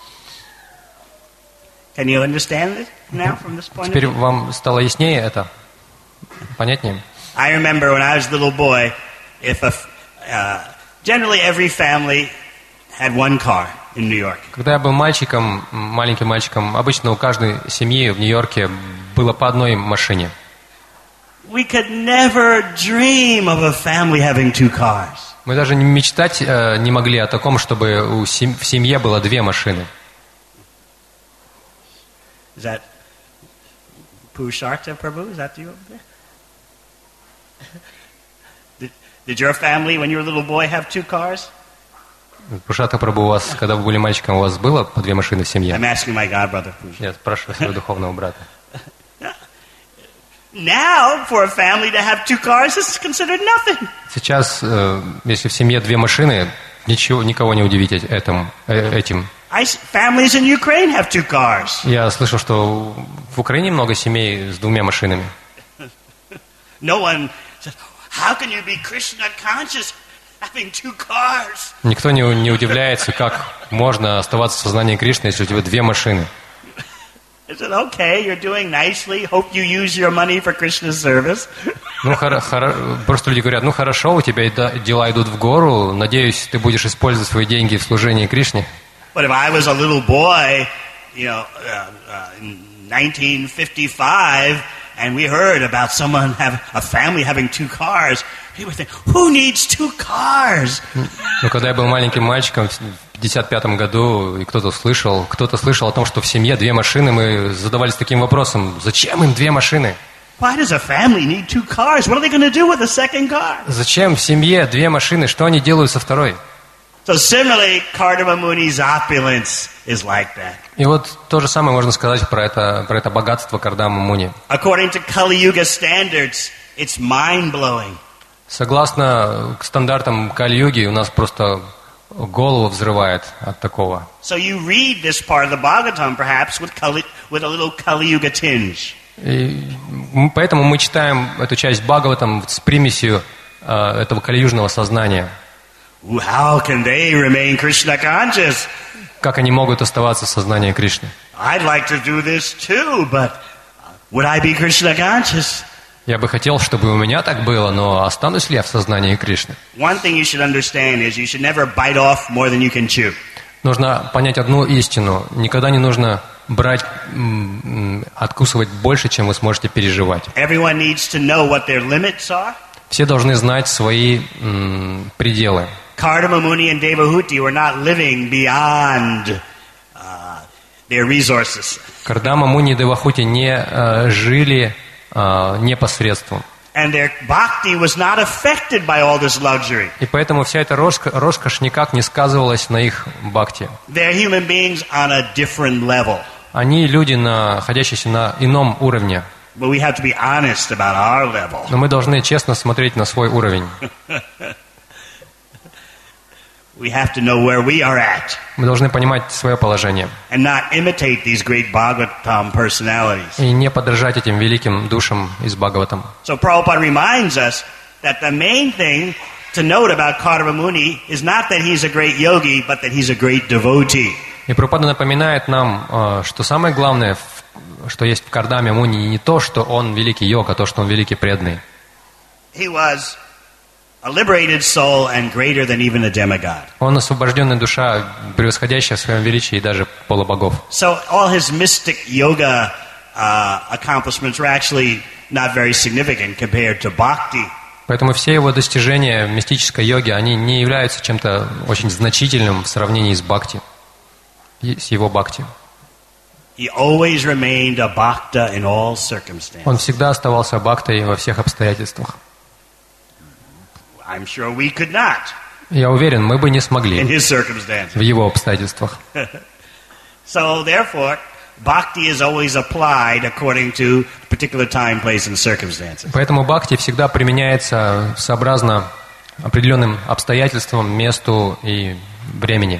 Can you understand it now from this point? Теперь вам стало яснее это? Понятнее? I remember when I was a little boy, generally every family had one car in New York. Когда я был маленьким мальчиком, обычно у каждой семьи в Нью-Йорке было по одной машине. We could never dream of a family having two cars. Мы даже мечтать не могли о таком, чтобы в семье было 2 машины. Is that Pusharta Prabhu? Is that you over there? Did your family, when you were a little boy, have 2 cars? Пушата Прабху, у вас, когда вы были мальчиком, у вас было по 2 машины в семье? I'm asking my godbrother Pusharta. Я спрашиваю своего духовного брата. Now, for a family to have 2 cars is considered nothing. Сейчас, если в семье 2 машины, никого не удивить этим. Families in Ukraine have 2 cars. Я слышал, что в Украине много семей с 2 машинами. No one says, how can you be Krishna conscious having 2 cars? Никто не удивляется, как можно оставаться в сознании Кришны, если у тебя 2 машины. I said, okay, you're doing nicely. Hope you use your money for Krishna's service. Просто люди говорят, хорошо, у тебя дела идут в гору, надеюсь, ты будешь использовать свои деньги в служении Кришне. But if I was a little boy, in 1955, and we heard about someone a family having 2 cars, people would think, who needs 2 cars? Но когда я был маленьким мальчиком в 1955 году, и кто-то слышал о том, что в семье 2 машины, мы задавались таким вопросом, зачем им 2 машины? Why does a family need 2 cars? What are they going to do with a second car? Зачем в семье 2 машины? Что они делают со второй? So similarly, Kardama Muni's opulence is like that. И вот то же самое можно сказать про это богатство Кардама Муни. According to Kali Yuga standards, it's mind-blowing. Согласно стандартам Кали-юги, у нас просто голову взрывает от такого. So you read this part of the Bhagavatam, perhaps, with a little Kali Yuga tinge. И поэтому мы читаем эту часть Бхагаватам с примесью этого кали-южного сознания. How can they remain Krishna conscious? Как они могут оставаться в сознании Кришны? I'd like to do this too, but would I be Krishna conscious? Я бы хотел, чтобы у меня так было, но останусь ли я в сознании Кришны? One thing you should understand is you should never bite off more than you can chew. Нужно понять одну истину. Никогда не нужно брать, откусывать больше, чем вы сможете переживать. Everyone needs to know what their limits are. Все должны знать свои пределы. Kardama Muni and Devahuti were not living beyond their resources. Кардама Муни и Девахути не жили непосредством. And their bhakti was not affected by all this luxury. И поэтому вся эта роскошь никак не сказывалась на их бхакти. They're human beings on a different level. Они люди, находящиеся на ином уровне. But we have to be honest about our level. Но мы должны честно смотреть на свой уровень. We have to know where we are at. Мы должны понимать свое положение. And not imitate these great Bhagavatam personalities. И не подражать этим великим душам из Бхагаватам. So Prabhupada reminds us that the main thing to note about Kardama Muni is not that he's a great yogi, but that he's a great devotee. И Прабхупада напоминает нам, что самое главное, что есть в Кардаме Муни, не то, что он великий йог, а то, что он великий преданный. He was a liberated soul and greater than even a demigod. Он освобожденная душа, превосходящая в своем величии даже полубогов. So all his mystic yoga accomplishments were actually not very significant compared to bhakti. Поэтому все его достижения в мистической йоге, они не являются чем-то очень значительным в сравнении с бхакти, с его бхакти. He always remained a bhakta in all circumstances. Он всегда оставался бхактой во всех обстоятельствах. I'm sure we could not. Я уверен, мы бы не смогли in his circumstances. В его обстоятельствах. So therefore, bhakti is always applied according to particular time, place, and circumstances. Поэтому бхакти всегда применяется сообразно определенным обстоятельствам, месту и времени.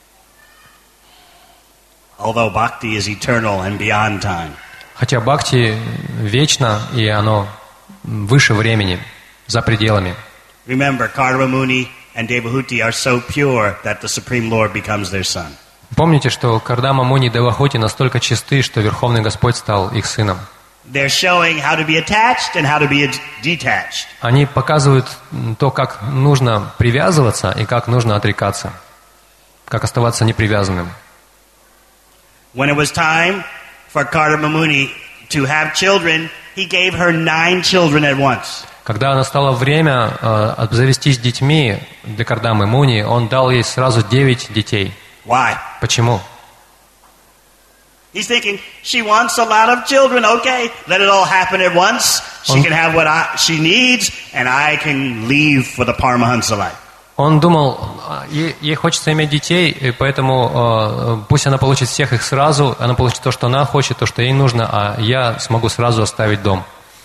Although bhakti is eternal and beyond time. Хотя бхакти вечно, и оно выше времени, за пределами. Remember, Kardama Muni and Devahuti are so pure that the Supreme Lord becomes their son. Помните, что Кардама Муни и Девахути настолько чисты, что Верховный Господь стал их сыном. They're showing how to be attached and how to be detached. Они показывают то, как нужно привязываться и как нужно отрекаться, как оставаться непривязанным. When it was time for Kardama Muni to have children, he gave her 9 children at once. Когда настало время обзавестись детьми для Кардамы Муни, он дал ей сразу 9 детей. Why? Почему? He's thinking, she wants a lot of children. Okay, let it all happen at once. She can have what she needs, and I can leave for the Paramahansa life. Он думал, ей хочется иметь детей, и поэтому пусть она получит всех их сразу, она получит то, что она хочет, то, что ей нужно, а я смогу сразу оставить дом.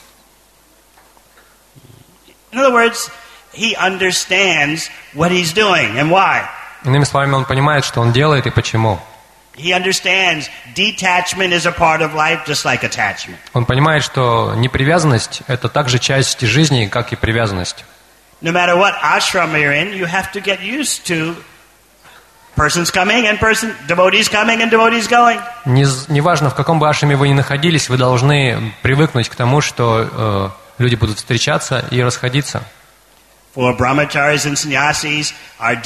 In other words, he understands what he's doing and why. Иными словами, он понимает, что он делает и почему. He understands detachment is a part of life, just like attachment. Он понимает, что непривязанность – это также часть жизни, как и привязанность. No matter what ashram you're in, you have to get used to persons coming and devotees coming and devotees going. Неважно, в каком бы ашраме вы ни находились, вы должны привыкнуть к тому, что люди будут встречаться и расходиться. For brahmacharis and sannyasis, our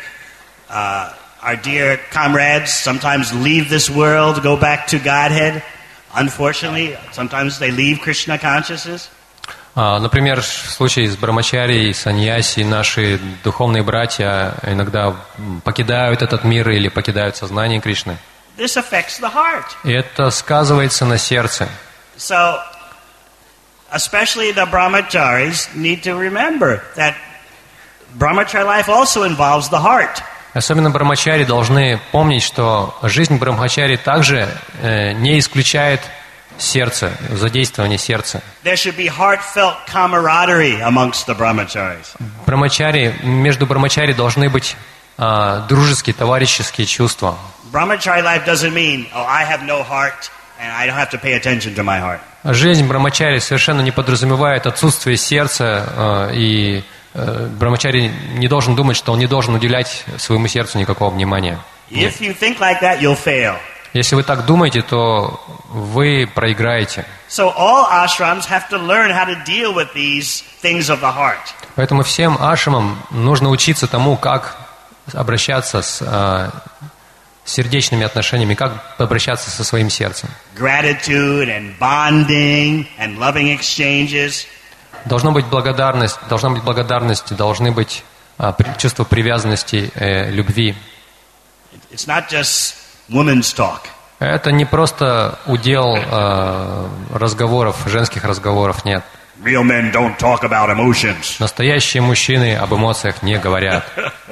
dear comrades sometimes leave this world, go back to Godhead. Unfortunately, sometimes they leave Krishna consciousness. Например, в случае с брамачари и саньяси наши духовные братья иногда покидают этот мир или покидают сознание Кришны. This affects the heart. И это сказывается на сердце. So, especially the brahmacharis need to remember that brahmachari life also involves the heart. Особенно брамачари должны помнить, что жизнь брамачари также не исключает сердце, задействование сердца. There should be heartfelt camaraderie amongst the brahmacharis. Между брамачари должны быть дружеские, товарищеские чувства. Brahmachari life doesn't mean, I have no heart and I don't have to pay attention to my heart. Жизнь брамачари совершенно не подразумевает отсутствие сердца, и брамачари не должен думать, что он не должен уделять своему сердцу никакого внимания. If you think like that, you'll fail. Если вы так думаете, то вы проиграете. So all ashrams have to learn how to deal with these things of the heart. Поэтому всем ашрамам нужно учиться тому, как обращаться с сердечными отношениями, как обращаться со своим сердцем. Gratitude and bonding and loving exchanges. Должна быть благодарность, должны быть чувство привязанности, любви. It's not just women's talk. Это не просто удел разговоров, женских разговоров, нет. Real men don't talk about emotions. Настоящие мужчины об эмоциях не говорят.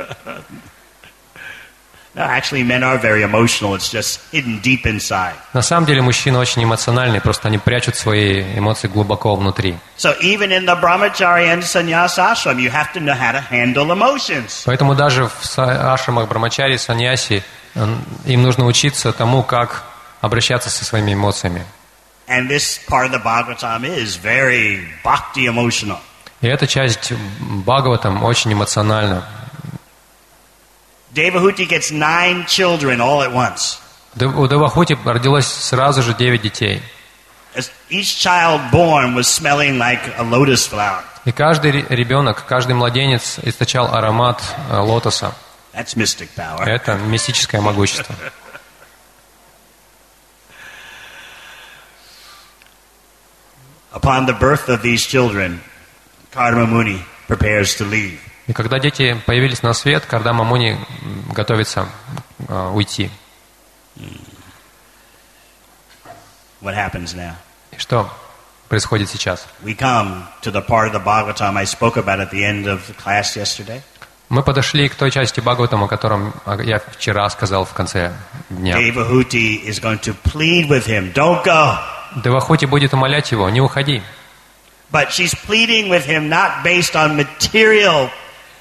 No, actually, men are very emotional. It's just hidden deep inside. На самом деле мужчины очень эмоциональные, просто они прячут свои эмоции глубоко внутри. So even in the brahmachari and sannyas ashram, you have to know how to handle emotions. Поэтому даже в ашрамах брамачари, саньяси им нужно учиться тому, как обращаться со своими эмоциями. And this part of the Bhagavatam is very bhakti emotional. И эта часть Бхагаватам очень эмоциональна. Devahuti gets 9 children all at once. У Девахути родилось сразу же 9 детей. Each child born was smelling like a lotus flower. И каждый ребенок, каждый младенец источал аромат лотоса. That's mystic power. Это мистическое могущество. Upon the birth of these children, Kardama Muni prepares to leave. И когда дети появились на свет, Кардама Муни готовится уйти. What happens now? И что происходит сейчас? We come to the part of the Bhagavatam I spoke about at the end of the class yesterday. Мы подошли к той части Бхагаватам, о котором я вчера сказал в конце дня. Devahuti is going to plead with him, don't go. Девахути будет умолять его, не уходи. But she's pleading with him not based on material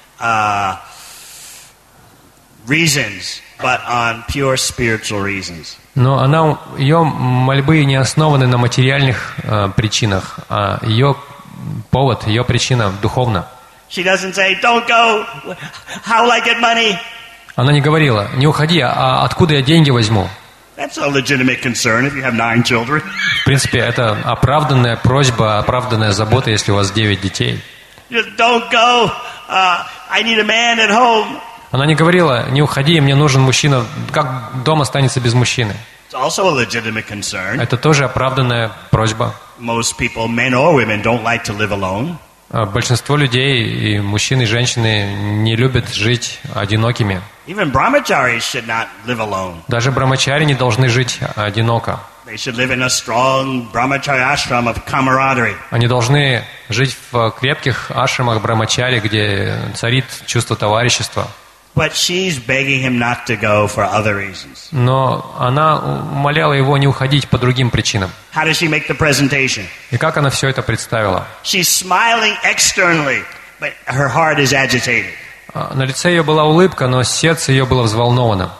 reasons, but on pure spiritual reasons. Но ее мольбы не основаны на материальных причинах, а ее повод, ее причина духовна. She doesn't say, don't go, how will I get money? Она не говорила, не уходи, а откуда я деньги возьму? That's a legitimate concern if you have 9 children. В принципе, это оправданная просьба, оправданная забота, если у вас 9 детей. Just don't go, I need a man at home. Она не говорила, не уходи, мне нужен мужчина, как дом останется без мужчины? It's also a legitimate concern. Это тоже оправданная просьба. Most people, men or women, don't like to live alone. Большинство людей, и мужчины, и женщины, не любят жить одинокими. Even brahmacharis should not live alone. Даже брамачари не должны жить одиноко. They should live in a strong brahmachari ashram of camaraderie. Они должны жить в крепких ашрамах брамачари, где царит чувство товарищества. But she's begging him not to go for other reasons. Но она умоляла его не уходить по другим причинам. How does she make the presentation? И как она все это представила? She's smiling externally, but her heart is agitated. На лице ее была улыбка, но сердце ее было взволновано.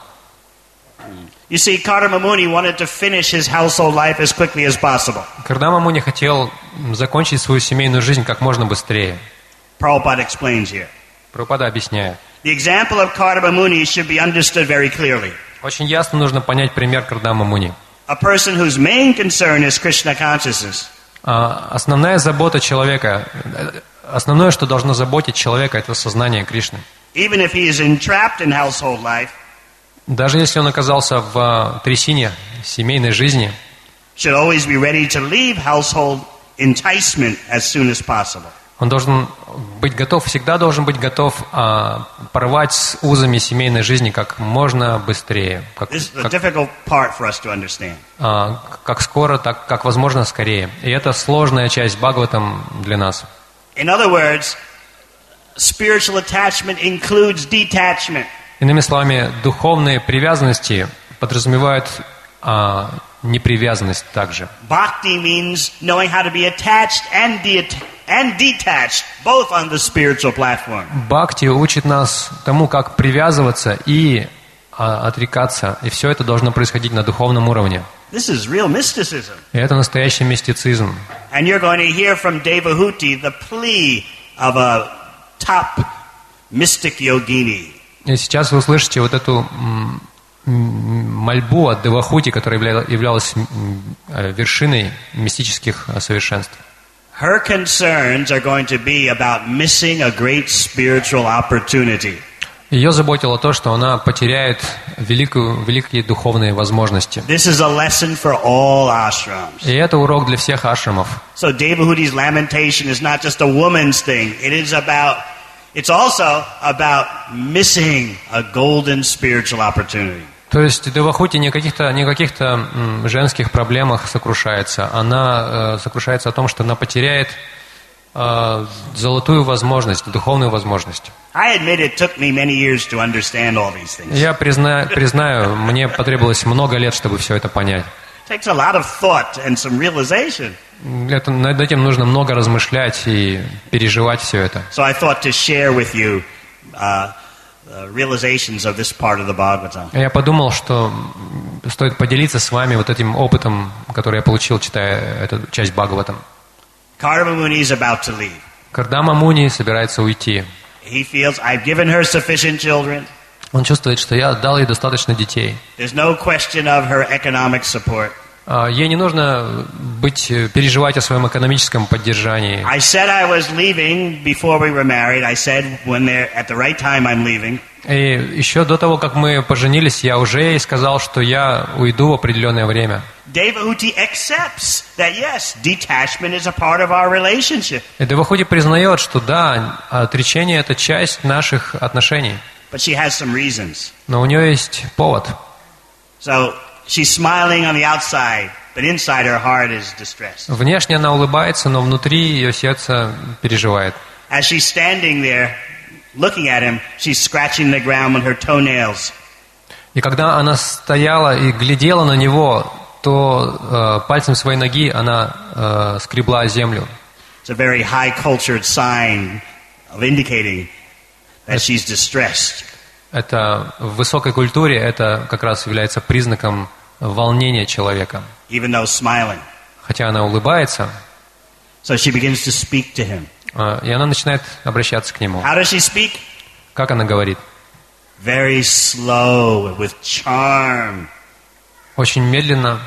You see, Kardama Muni wanted to finish his household life as quickly as possible. Кардама Муни хотел закончить свою семейную жизнь как можно быстрее. Prabhupada explains here. Прабхупада объясняет. The example of Kardama Muni should be understood very clearly. Очень ясно нужно понять пример Кардама Муни. A person whose main concern is Krishna consciousness Основная забота человека, основное, что должно заботить человека, это сознание Кришны. even if he is entrapped in household life, Даже если он оказался в трясине семейной жизни, should always be ready to leave household enticement as soon as possible. он должен быть готов, всегда должен быть готов порвать с узами семейной жизни как можно быстрее, This is the difficult part for us to understand. как скоро, так как возможно скорее. И это сложная часть Бхагаватам для нас. In other words, spiritual attachment includes detachment. Иными словами, духовные привязанности подразумевают непривязанность также. Bhakti means knowing how to be attached and detached, both on the spiritual platform. Бхакти учит нас тому, как привязываться и отрекаться. И все это должно происходить на духовном уровне. This is real mysticism. И это настоящий мистицизм. And you're going to hear from Devahuti the plea of a top mystic yogini. И сейчас вы услышите вот эту мольбу от Девахути, которая являлась вершиной мистических совершенств. Her concerns are going to be about missing a great spiritual opportunity. Ее заботило то, что она потеряет великие духовные возможности. This is a lesson for all ashrams. И это урок для всех ашрамов. So Devahuti's lamentation is not just a woman's thing. It's also about missing a golden spiritual opportunity. То есть Девахути не о каких-то женских проблемах сокрушается. Она сокрушается о том, что она потеряет золотую возможность, духовную возможность. I admit it took me many years to understand all these things. Я признаю, мне потребовалось много лет, чтобы все это понять. It takes a lot of thought and some realization. Над этим нужно много размышлять и переживать все это. So I thought to share with you realizations of this part of the Bhagavatam. Я подумал, что стоит поделиться с вами вот этим опытом, который я получил, читая эту часть Бхагаватам. Kardama Muni is about to leave. Кардама Муни собирается уйти. He feels, I've given her sufficient children. Он чувствует, что я дал ей достаточно детей. There's no question of her economic support. Ей не нужно переживать о своем экономическом поддержании. I said I was leaving before we were married. I said at the right time I'm leaving. И еще до того, как мы поженились, я уже ей сказал, что я уйду в определенное время. Devahuti accepts that yes, detachment is a part of our relationship. И Девахути признает, что да, отречение — это часть наших отношений. But she has some reasons. Но у нее есть повод. So she's smiling on the outside, but inside her heart is distressed. Внешне она улыбается, но внутри ее сердце переживает. As she's standing there, looking at him, she's scratching the ground with her toenails. И когда она стояла и глядела на него, то пальцем своей ноги она скребла землю. It's a very high-cultured sign of indicating that she's distressed. Это в высокой культуре это как раз является признаком волнения человека. Even though smiling. Хотя она улыбается, So she begins to speak to him. И она начинает обращаться к нему. How does she speak? Как она говорит? Very slow, with charm. Очень медленно,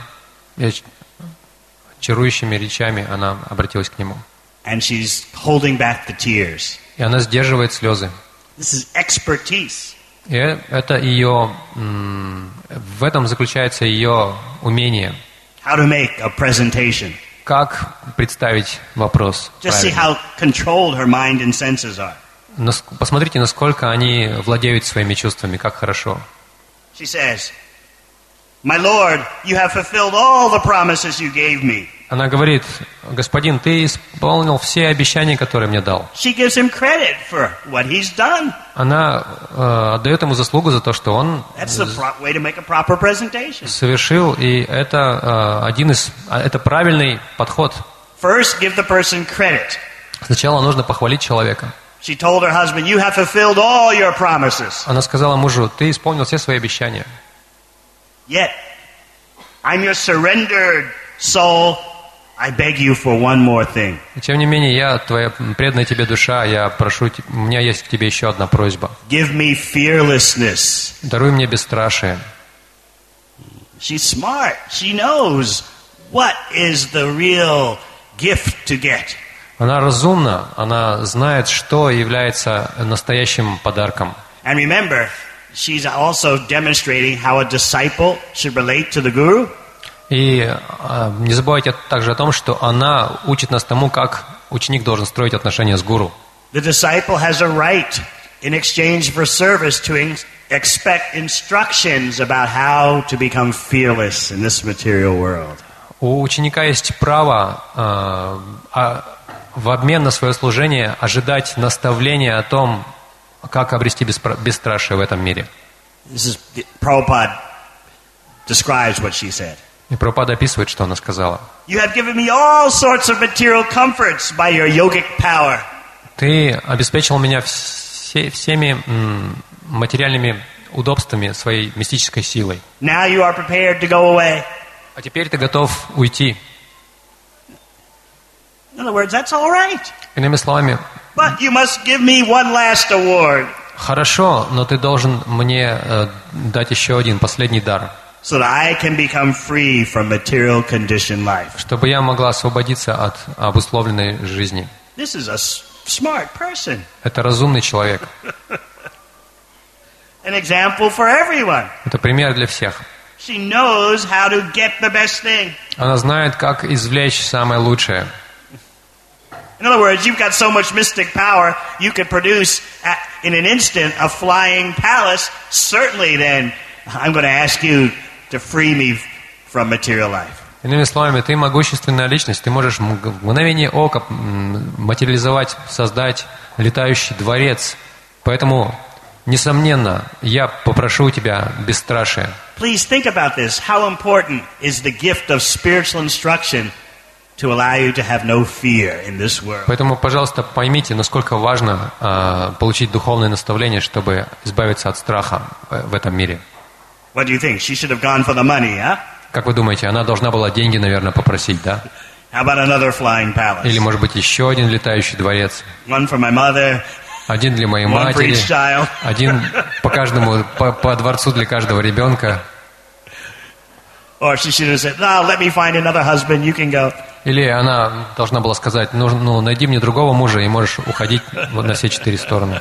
чарующими речами она обратилась к нему. And she's holding back the tears. И она сдерживает слезы. This is expertise. И это ее, в этом заключается ее умение. How to make a presentation. как представить вопрос? Just see правильно? how controlled her mind and senses are. Посмотрите, насколько они владеют своими чувствами, как хорошо. She says, "My Lord, you have fulfilled all the promises you gave me." Она говорит: господин, ты исполнил все обещания, которые мне дал. She gives him credit for what he's done. Она отдает ему заслугу за то, что он That's the way to make a proper presentation. совершил, и это это правильный подход. First, give the person credit. Сначала нужно похвалить человека. She told her husband, "You have fulfilled all your promises." Она сказала мужу: ты исполнил все свои обещания. Yet, I'm your surrendered soul. I beg you for one more thing. И тем не менее, я твоя преданная тебе душа, я прошу, у меня есть к тебе еще одна просьба. Give me fearlessness. Даруй мне бесстрашие. She's smart. She knows what is the real gift to get. Она разумна, она знает, что является настоящим подарком. And remember, she's also demonstrating how a disciple should relate to the guru. И не забывайте также о том, что она учит нас тому, как ученик должен строить отношения с гуру. The disciple has a right, in exchange for service, to expect instructions about how to become fearless in this material world. У ученика есть право в обмен на свое служение ожидать наставления о том, как обрести бесстрашие в этом мире. Prabhupada describes what she said. И Прабхупада описывает, что она сказала. You have given me all sorts of material comforts by your yogic power. Ты обеспечил меня всеми материальными удобствами своей мистической силой. Now you are prepared to go away. А теперь ты готов уйти. In other words, that's all right. Иными словами, But you must give me one last award. хорошо, но ты должен мне дать еще один последний дар, So that I can become free from material conditioned life. чтобы я могла освободиться от обусловленной жизни. This is a smart person. Это разумный человек. An example for everyone. Это пример для всех. She knows how to get the best thing. Она знает, как извлечь самое лучшее. In other words, you've got so much mystic power, you could produce in an instant a flying palace. Certainly then, I'm going to ask you to free me from material life. Иными словами, ты могущественная личность, ты можешь в мгновение ока материализовать, создать летающий дворец. Поэтому, несомненно, я попрошу у тебя бесстрашия. Please think about this. How important is the gift of spiritual instruction to allow you to have no fear in this world? Поэтому, пожалуйста, поймите, насколько важно получить духовное наставление, чтобы избавиться от страха в этом мире. What do you think? She should have gone for the money, huh? Как вы думаете, она должна была деньги, наверное, попросить, да? How about another flying palace? Или, может быть, еще один летающий дворец? One for my mother, Один для моей one for матери, each child. один по каждому, по дворцу для каждого ребенка. Or she should have said, "No, let me find another husband, you can go." Или она должна была сказать: ну, найди мне другого мужа, и можешь уходить на все четыре стороны.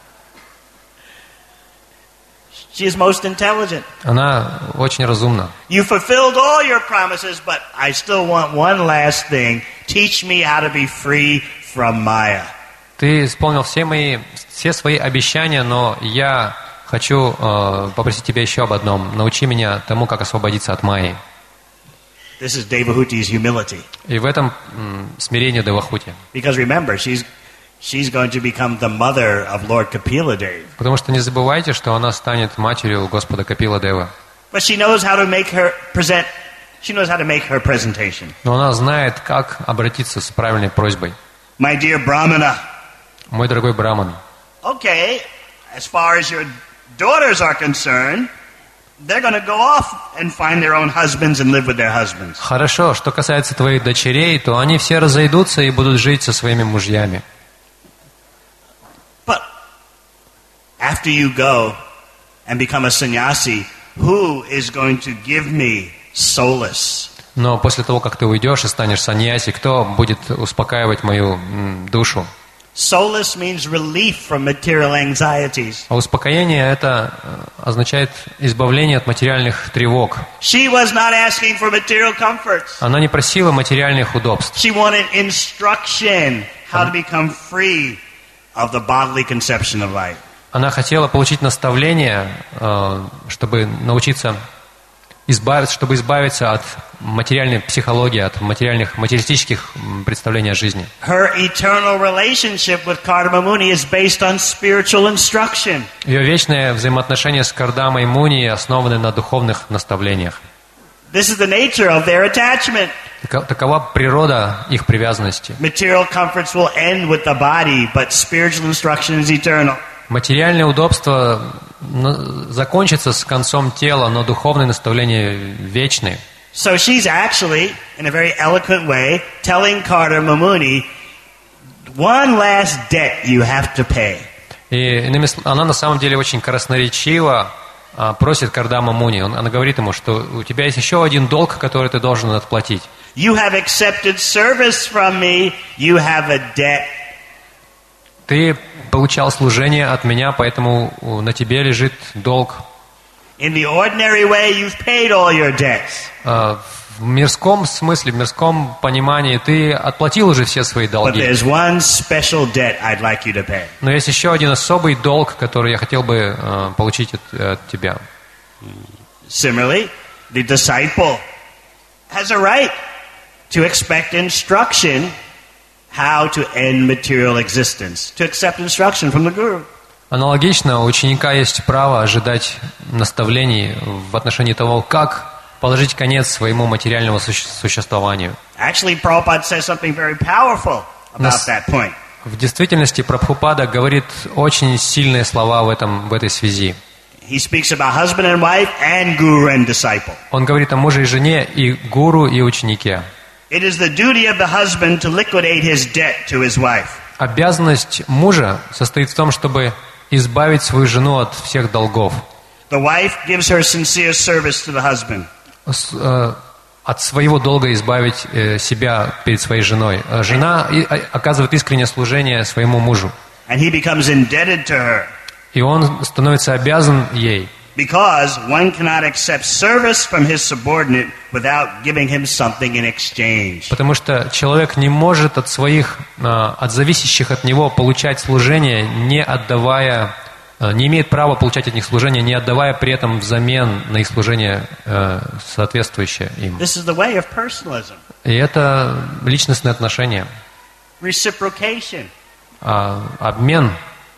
She is most intelligent. Она очень разумна. You fulfilled all your promises, but I still want one last thing. Teach me how to be free from Maya. Ты исполнил все свои обещания, но я хочу попросить тебя еще об одном. Научи меня тому, как освободиться от майи. This is Devahuti's humility. И в этом смирение Девахути. Because remember, she's going to become the mother of Lord Kapila Deva. Потому что не забывайте, что она станет матерью Господа Капила Девы. But she knows how to make her present. She knows how to make her presentation. Но она знает, как обратиться с правильной просьбой. My dear Brahmana. Мой дорогой Браман. Okay, as far as your daughters are concerned, they're going to go off and find their own husbands and live with their husbands. Хорошо, что касается твоих дочерей, то они все разойдутся и будут жить со своими мужьями. But after you go and become a sannyasi, who is going to give me solace? Но после того, как ты уйдешь и станешь саньяси, кто будет успокаивать мою душу? Solace means relief from material anxieties. А успокоение это означает избавление от материальных тревог. She was not asking for material comforts. Она не просила материальных удобств. She wanted instruction how to become free of the bodily conception of life. Она хотела получить наставление, чтобы научиться избавиться от материальной психологии, от материалистических представлений о жизни. Her eternal relationship with Kardama Muni is based on spiritual instruction. Ее вечное взаимоотношение с Кардамой Муни основаны на духовных наставлениях. This is the nature of their attachment. Такова природа их привязанности. Material comforts will end with the body, but spiritual instruction is eternal. Материальное удобство закончится с концом тела, но духовные наставления вечны. So she's actually, in a very eloquent way, telling Kardama Muni, one last debt you have to pay. И она на самом деле очень красноречиво просит Кардама Муни. Она говорит ему, что у тебя есть еще один долг, который ты должен отплатить. You have accepted service from me, you have a debt. Ты получал служение от меня, поэтому на тебе лежит долг. In the ordinary way, you've paid all your debts. В мирском смысле, в мирском понимании ты отплатил уже все свои But долги. there's one special debt I'd like you to pay. Но есть еще один особый долг, который я хотел бы получить от тебя. Similarly, the disciple has a right to expect instruction how to end material existence, to accept instruction from the Guru. Аналогично, у ученика есть право ожидать наставлений в отношении того, как положить конец своему материальному существованию. Actually, Prabhupada says something very powerful about that point. В действительности Прабхупада говорит очень сильные слова в этой связи. He speaks about husband and wife and guru and disciple. Он говорит о муже и жене, и гуру, и ученике. It is the duty of the husband to liquidate his debt to his wife. Обязанность мужа состоит в том, чтобы избавить свою жену от всех долгов. The wife gives her sincere service to the husband. От своего долга избавить себя перед своей женой. Жена оказывает искреннее служение своему мужу. And he becomes indebted to her. И он становится обязан ей. Because one cannot accept service from his subordinate without giving him something in exchange. Потому что человек не может от зависящих от него получать служение, не имеет права получать от них служение, не отдавая при этом взамен на их служение соответствующее им. This is the way of personalism. И это личностные отношения. Reciprocation. Обмен.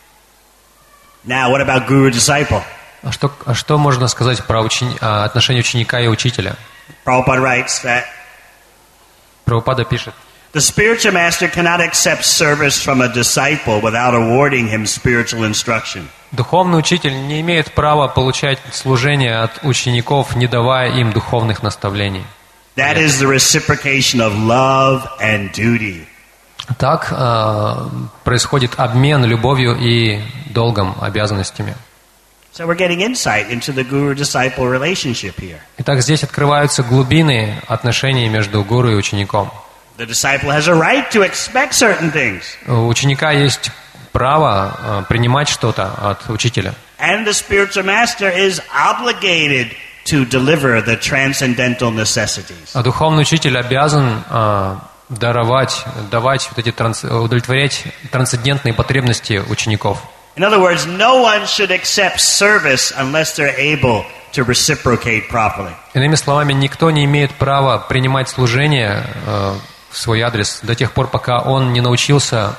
Now, what about guru-disciple? А что можно сказать про отношения ученика и учителя? Prabhupada writes that Прабхупада пишет: the spiritual master cannot accept service from a disciple without awarding him spiritual instruction. Духовный учитель не имеет права получать служение от учеников, не давая им духовных наставлений. That is the reciprocation of love and duty. Так происходит обмен любовью и долгом, обязанностями. So we're getting insight into the guru-disciple relationship here. Итак, здесь открываются глубины отношений между гуру и учеником. The disciple has a right to expect certain things. У ученика есть право принимать что-то от учителя. And the spiritual master is obligated to deliver the transcendental necessities. А духовный учитель обязан давать вот эти удовлетворять трансцендентные потребности учеников. In other words, no one should accept service unless they're able to reciprocate properly. Иными словами, никто не имеет права принимать служение в свой адрес до тех пор, пока он не научился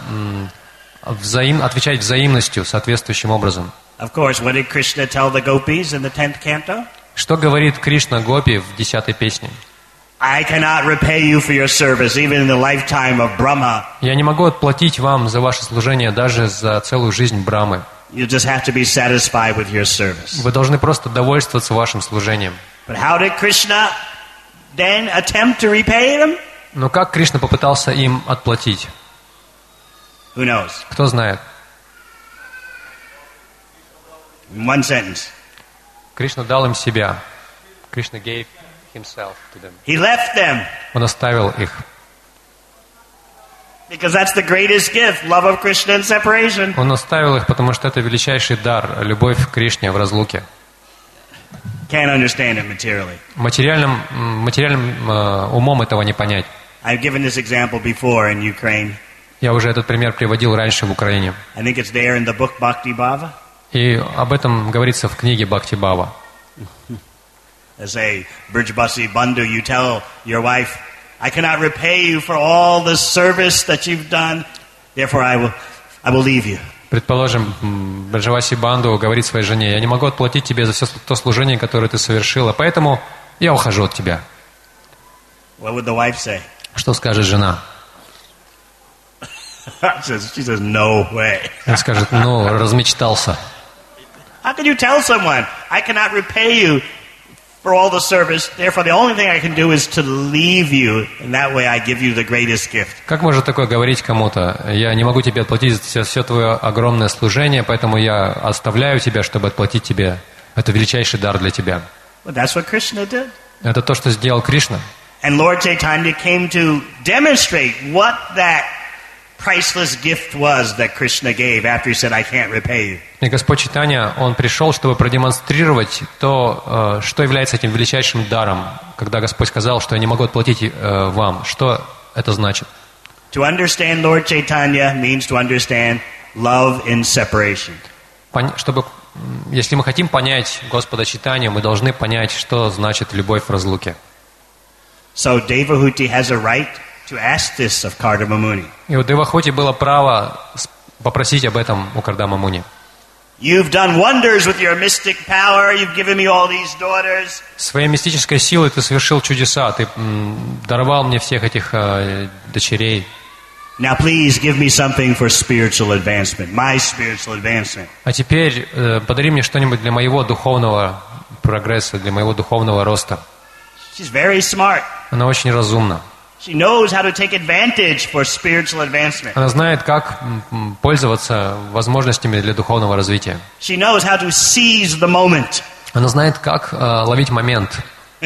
отвечать взаимностью соответствующим образом. Of course, what did Krishna tell the gopis in the 10th canto? Что говорит Кришна Гопи в 10-й песне? I cannot repay you for your service, even in the lifetime of Brahma. Я не могу отплатить вам за ваше служение даже за целую жизнь Брамы. You just have to be satisfied with your service. Вы должны просто довольствоваться вашим служением. But how did Krishna then attempt to repay them? Но как Кришна попытался им отплатить? Who knows? Кто знает? In one sentence. Кришна дал им себя. Кришна gave himself to them. He left them. Он оставил их. Because that's the greatest gift, love of Krishna and separation. Он оставил их, потому что это величайший дар, любовь к Кришне в разлуке. Can't understand it materially. Материальным умом этого не понять. I've given this example before in Ukraine. Я уже этот пример приводил раньше в Украине. I think it's there in the book Bhakti Bhava. И об этом говорится в книге Бхакти Бхава. As a Brijbasi Bandhu, you tell your wife, I cannot repay you for all the service that you've done, therefore I will leave you. Предположим, Браджаваси Банду говорит своей жене: я не могу отплатить тебе за все то служение, которое ты совершила, поэтому я ухожу от тебя. What would the wife say? Что скажет жена? She says, no way. Она скажет: ну, размечтался. How can you tell someone, I cannot repay you for all the service, therefore the only thing I can do is to leave you, and that way I give you the greatest gift. Как может такое говорить кому-то? Я не могу тебе отплатить за все твое огромное служение, поэтому я оставляю тебя, чтобы отплатить тебе. Это величайший дар для тебя. Well, that's what Krishna did. Это то, что сделал Кришна. And Lord Chaitanya came to demonstrate what that priceless gift was that Krishna gave after he said, I can't repay you. И Господь Чайтанья, Он пришел, чтобы продемонстрировать то, что является этим величайшим даром, когда Господь сказал, что я не могу отплатить вам. Что это значит? To understand Lord Chaitanya means to understand love in separation. Если мы хотим понять Господа Чайтанью, мы должны понять, что значит любовь в разлуке. So Devahuti has a right to ask this of Kardama Muni. И у Девахути было право попросить об этом у Кардама Муни. You've done wonders with your mystic power. You've given me all these daughters. Своей мистической силой ты совершил чудеса. Ты даровал мне всех этих дочерей. Now please give me something for spiritual advancement, my spiritual advancement. А теперь подари мне что-нибудь для моего духовного прогресса, для моего духовного роста. She's very smart. Она очень разумна. She knows how to take advantage for spiritual advancement. Она знает, как пользоваться возможностями для духовного развития. She knows how to seize the moment. Она знает, как ловить момент.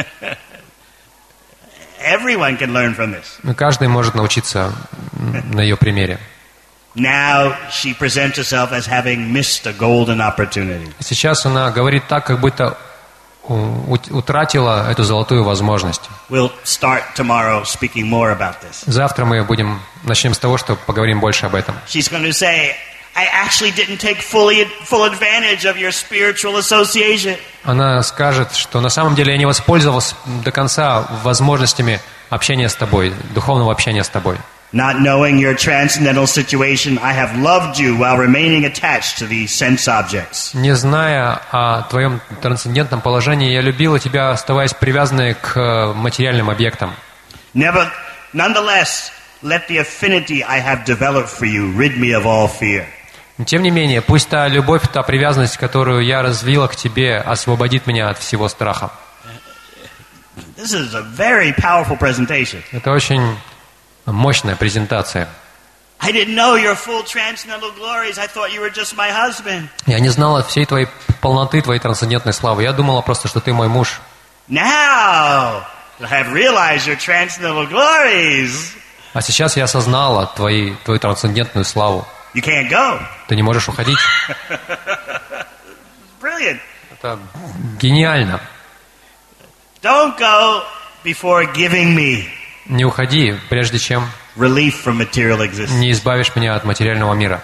Everyone can learn from this. И каждый может научиться на ее примере. Now she presents herself as having missed a golden opportunity. Сейчас она говорит так, как будто утратила эту золотую возможность. We'll start tomorrow speaking more about this. Завтра мы начнем с того, что поговорим больше об этом. She's going to say, I actually didn't take full advantage of your spiritual association. Она скажет, что на самом деле я не воспользовался до конца возможностями общения с тобой, духовного общения с тобой. Not knowing your transcendental situation, I have loved you while remaining attached to these sense objects. Не зная о твоем трансцендентном положении, я любила тебя, оставаясь привязанной к материальным объектам. Nonetheless, let the affinity I have developed for you rid me of all fear. Тем не менее, пусть та любовь, та привязанность, которую я развила к тебе, освободит меня от всего страха. This is a very powerful presentation. Это очень мощная презентация. I didn't know your full transcendental glories. I thought you were just my husband. Я не знала всей твоей полноты, твоей трансцендентной славы. Я думала просто, что ты мой муж. Now I have realized your transcendental glories. А сейчас я осознала твою трансцендентную славу. You can't go. Ты не можешь уходить. Brilliant. Это гениально. Don't go before giving me Не уходи, прежде чем relief from material existence. не избавишь меня от материального мира.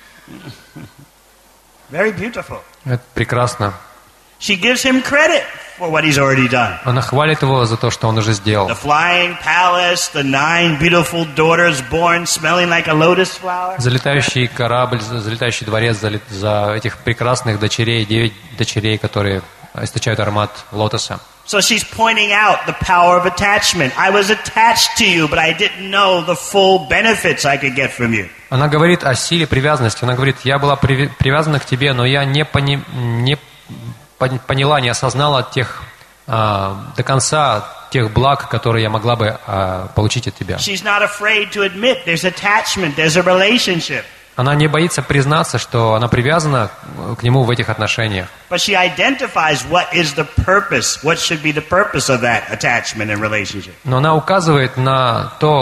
Very beautiful. Это прекрасно. She gives him credit for what he's already done. Она хвалит его за то, что он уже сделал. The flying palace, the 9 beautiful daughters born smelling like a lotus flower. Залетающий корабль, залетающий дворец за этих прекрасных дочерей, 9 дочерей, которые источают аромат лотоса. So she's pointing out the power of attachment. I was attached to you, but I didn't know the full benefits I could get from you. Она говорит о силе привязанности. Она говорит, я была привязана к тебе, но я не поняла, не осознала до конца тех благ, которые я могла бы получить от тебя. She's not afraid to admit there's attachment, there's a relationship. Она не боится признаться, что она привязана к нему в этих отношениях. But she identifies what is the purpose, what should be the purpose of that attachment and relationship. Но она указывает на то,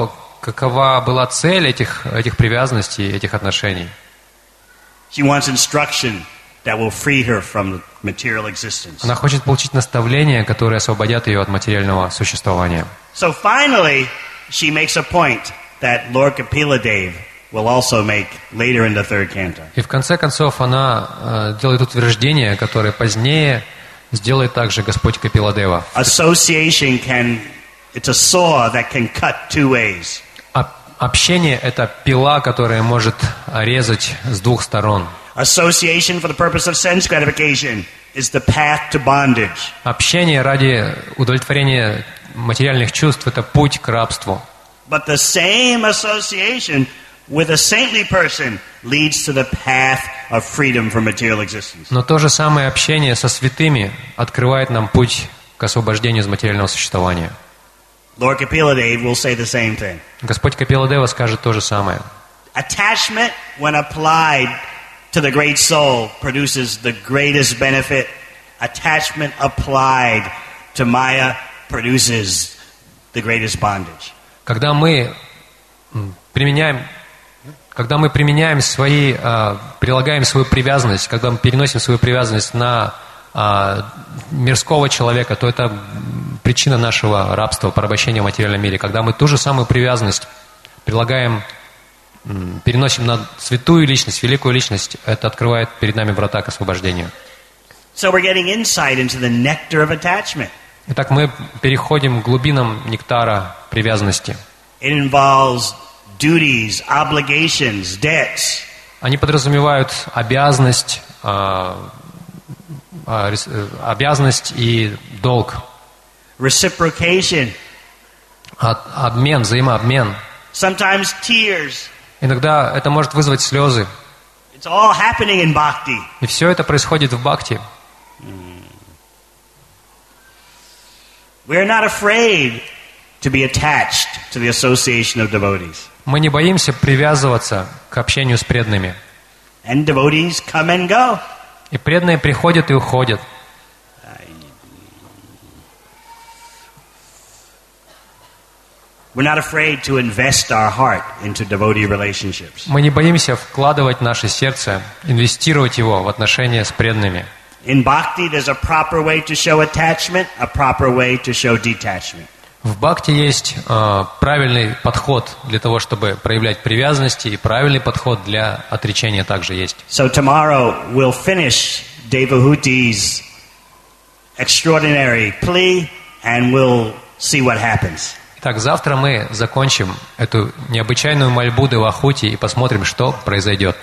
какова была цель этих привязанностей, этих отношений. She wants instruction that will free her from material existence. Она хочет получить наставления, которые освободят ее от материального существования. So finally, she makes a point that Lord Kapila-Dev will also make later in the third canto. И в конце концов она делает утверждение, которое позднее сделает также Господь Капиладева. Association it's a saw that can cut two ways. Общение – это пила, которая может резать с двух сторон. Association for the purpose of sense gratification is the path to bondage. Общение ради удовлетворения материальных чувств – это путь к рабству. But the same association with a saintly person leads to the path of freedom from material existence. Но то же самое общение со святыми открывает нам путь к освобождению из материального существования. Lord Kapila-Dev will say the same thing. Господь Капиладева скажет то же самое. Attachment, when applied to the great soul, produces the greatest benefit. Attachment applied to Maya produces the greatest bondage. Когда мы прилагаем прилагаем свою привязанность, когда мы переносим свою привязанность на мирского человека, то это причина нашего рабства, порабощения в материальном мире. Когда мы ту же самую привязанность переносим на святую личность, великую личность, это открывает перед нами врата к освобождению. So we're getting insight into the nectar of attachment. Итак, мы переходим к глубинам нектара привязанности. It involves duties, obligations, debts. Они подразумевают обязанность и долг. Reciprocation. Обмен, взаимообмен. Sometimes tears. Иногда это может вызвать слезы. It's all happening in bhakti. И все это происходит в бхакти. We're not afraid to be attached to the association of devotees. Мы не боимся привязываться к общению с преданными. And devotees come and go. И преданные приходят и уходят. We're not afraid to invest our heart into devotee relationships. Мы не боимся вкладывать наше сердце, инвестировать его в отношения с преданными. In bhakti, there's a proper way to show attachment, a proper way to show detachment. В бхакти есть правильный подход для того, чтобы проявлять привязанности, и правильный подход для отречения также есть. So tomorrow we'll finish Devahuti's extraordinary plea, and we'll see what happens. Итак, завтра мы закончим эту необычайную мольбу Девахути и посмотрим, что произойдет.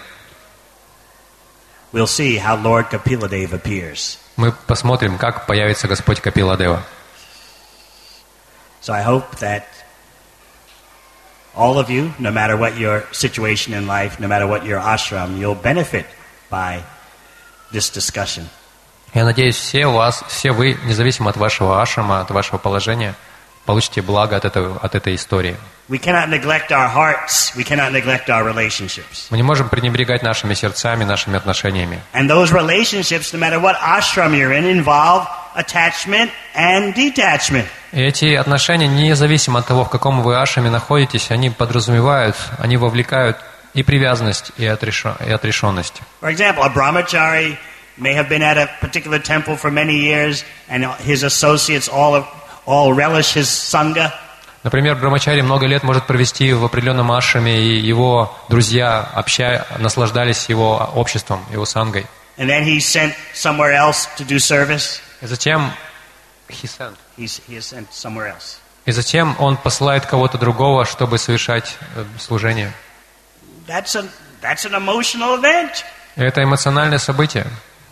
We'll see how Lord Kapila-Dev appears. Мы посмотрим, как появится Господь Капиладева. So I hope that all of you, no matter what your situation in life, no matter what your ashram, you'll benefit by this discussion. Я надеюсь, все вы, независимо от вашего ашрама, от вашего положения, получите благо от этой истории. We cannot neglect our hearts. We cannot neglect our relationships. Мы не можем пренебрегать нашими сердцами, нашими отношениями. And those relationships, no matter what ashram you're in, involve attachment and detachment. И эти отношения, независимо от того, в каком вы ашраме находитесь, они подразумевают, они вовлекают и привязанность, и отрешенность. For example, a brahmachari may have been at a particular temple for many years, and his associates all relish his sangha. Например, брамачари много лет может провести в определенном ашраме, и его друзья наслаждались его обществом, его сангой. And then he's sent somewhere else to do service. И затем he is sent somewhere else. И затем он посылает кого-то другого, чтобы совершать служение. That's an emotional event. Это эмоциональное событие.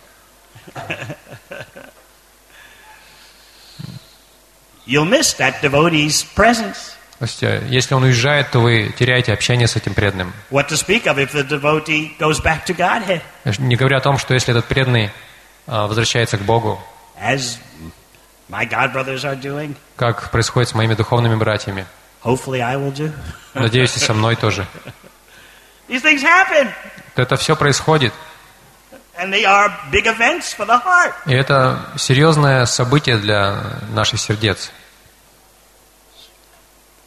You'll miss that devotee's presence. То есть, если он уезжает, то вы теряете общение с этим преданным. What to speak of if the devotee goes back to Godhead? Не говоря о том, что если этот преданный возвращается к Богу, as my God brothers are doing, как происходит с моими духовными братьями. Hopefully I will do. Надеюсь, и со мной тоже. These things happen. Это все происходит. And they are big events for the heart. И это серьезное событие для наших сердец.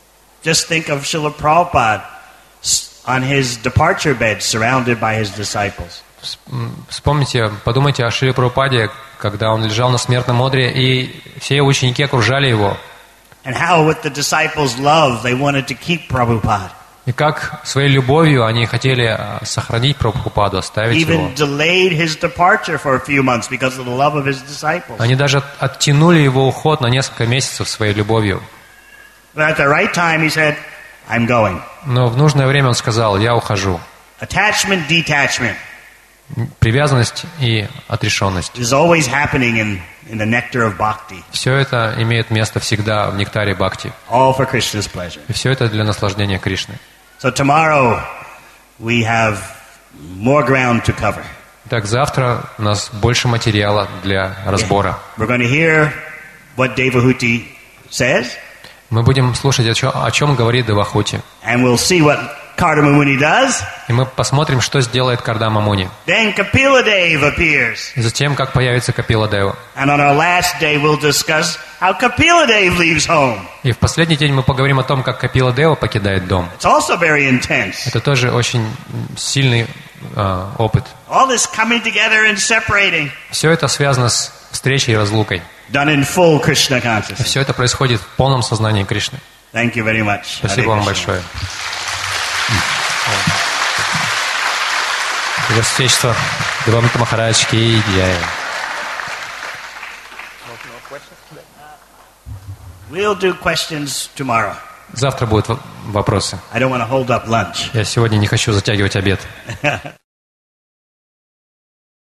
Just think of Srila Prabhupada on his departure bed, surrounded by his disciples. Вспомните, подумайте о Шриле Прабхупаде, когда он лежал на смертном одре, и все его ученики окружали его. And how with the disciples' love they wanted to keep Prabhupada. И как своей любовью они хотели сохранить Прабхупаду, оставить его. Even delayed his departure for a few months because of the love of his disciples. Они даже оттянули его уход на несколько месяцев своей любовью. But at the right time he said, I'm going. Но в нужное время он сказал: я ухожу. Attachment, detachment. Привязанность и отрешенность. Is always happening in the nectar of bhakti. Все это имеет место всегда в нектаре бхакти. All for Krishna's pleasure. И все это для наслаждения Кришны. So tomorrow we have more ground to cover. Так, завтра у нас больше материала для разбора. We're going to hear what Devahuti says. Мы будем слушать, о чем говорит Девахути. And we'll see what Kardama Muni does. И мы посмотрим, что сделает Кардама Муни. Then Kapila Dev appears. И затем, как появится Капила Дева. And on our last day we'll discuss how Kapila Dev leaves home. И в последний день мы поговорим о том, как Капила Дева покидает дом. It's also very intense. Это тоже очень сильный опыт. All this coming together and separating. Все это связано с встречей и разлукой. Done in full Krishna consciousness. Все это происходит в полном сознании Кришны. Thank you very much. Спасибо вам большое. Его Святейшество Девамита Махарадж Ки Джай. We'll do questions tomorrow. Завтра будут вопросы. I don't want to hold up lunch. Я сегодня не хочу затягивать обед.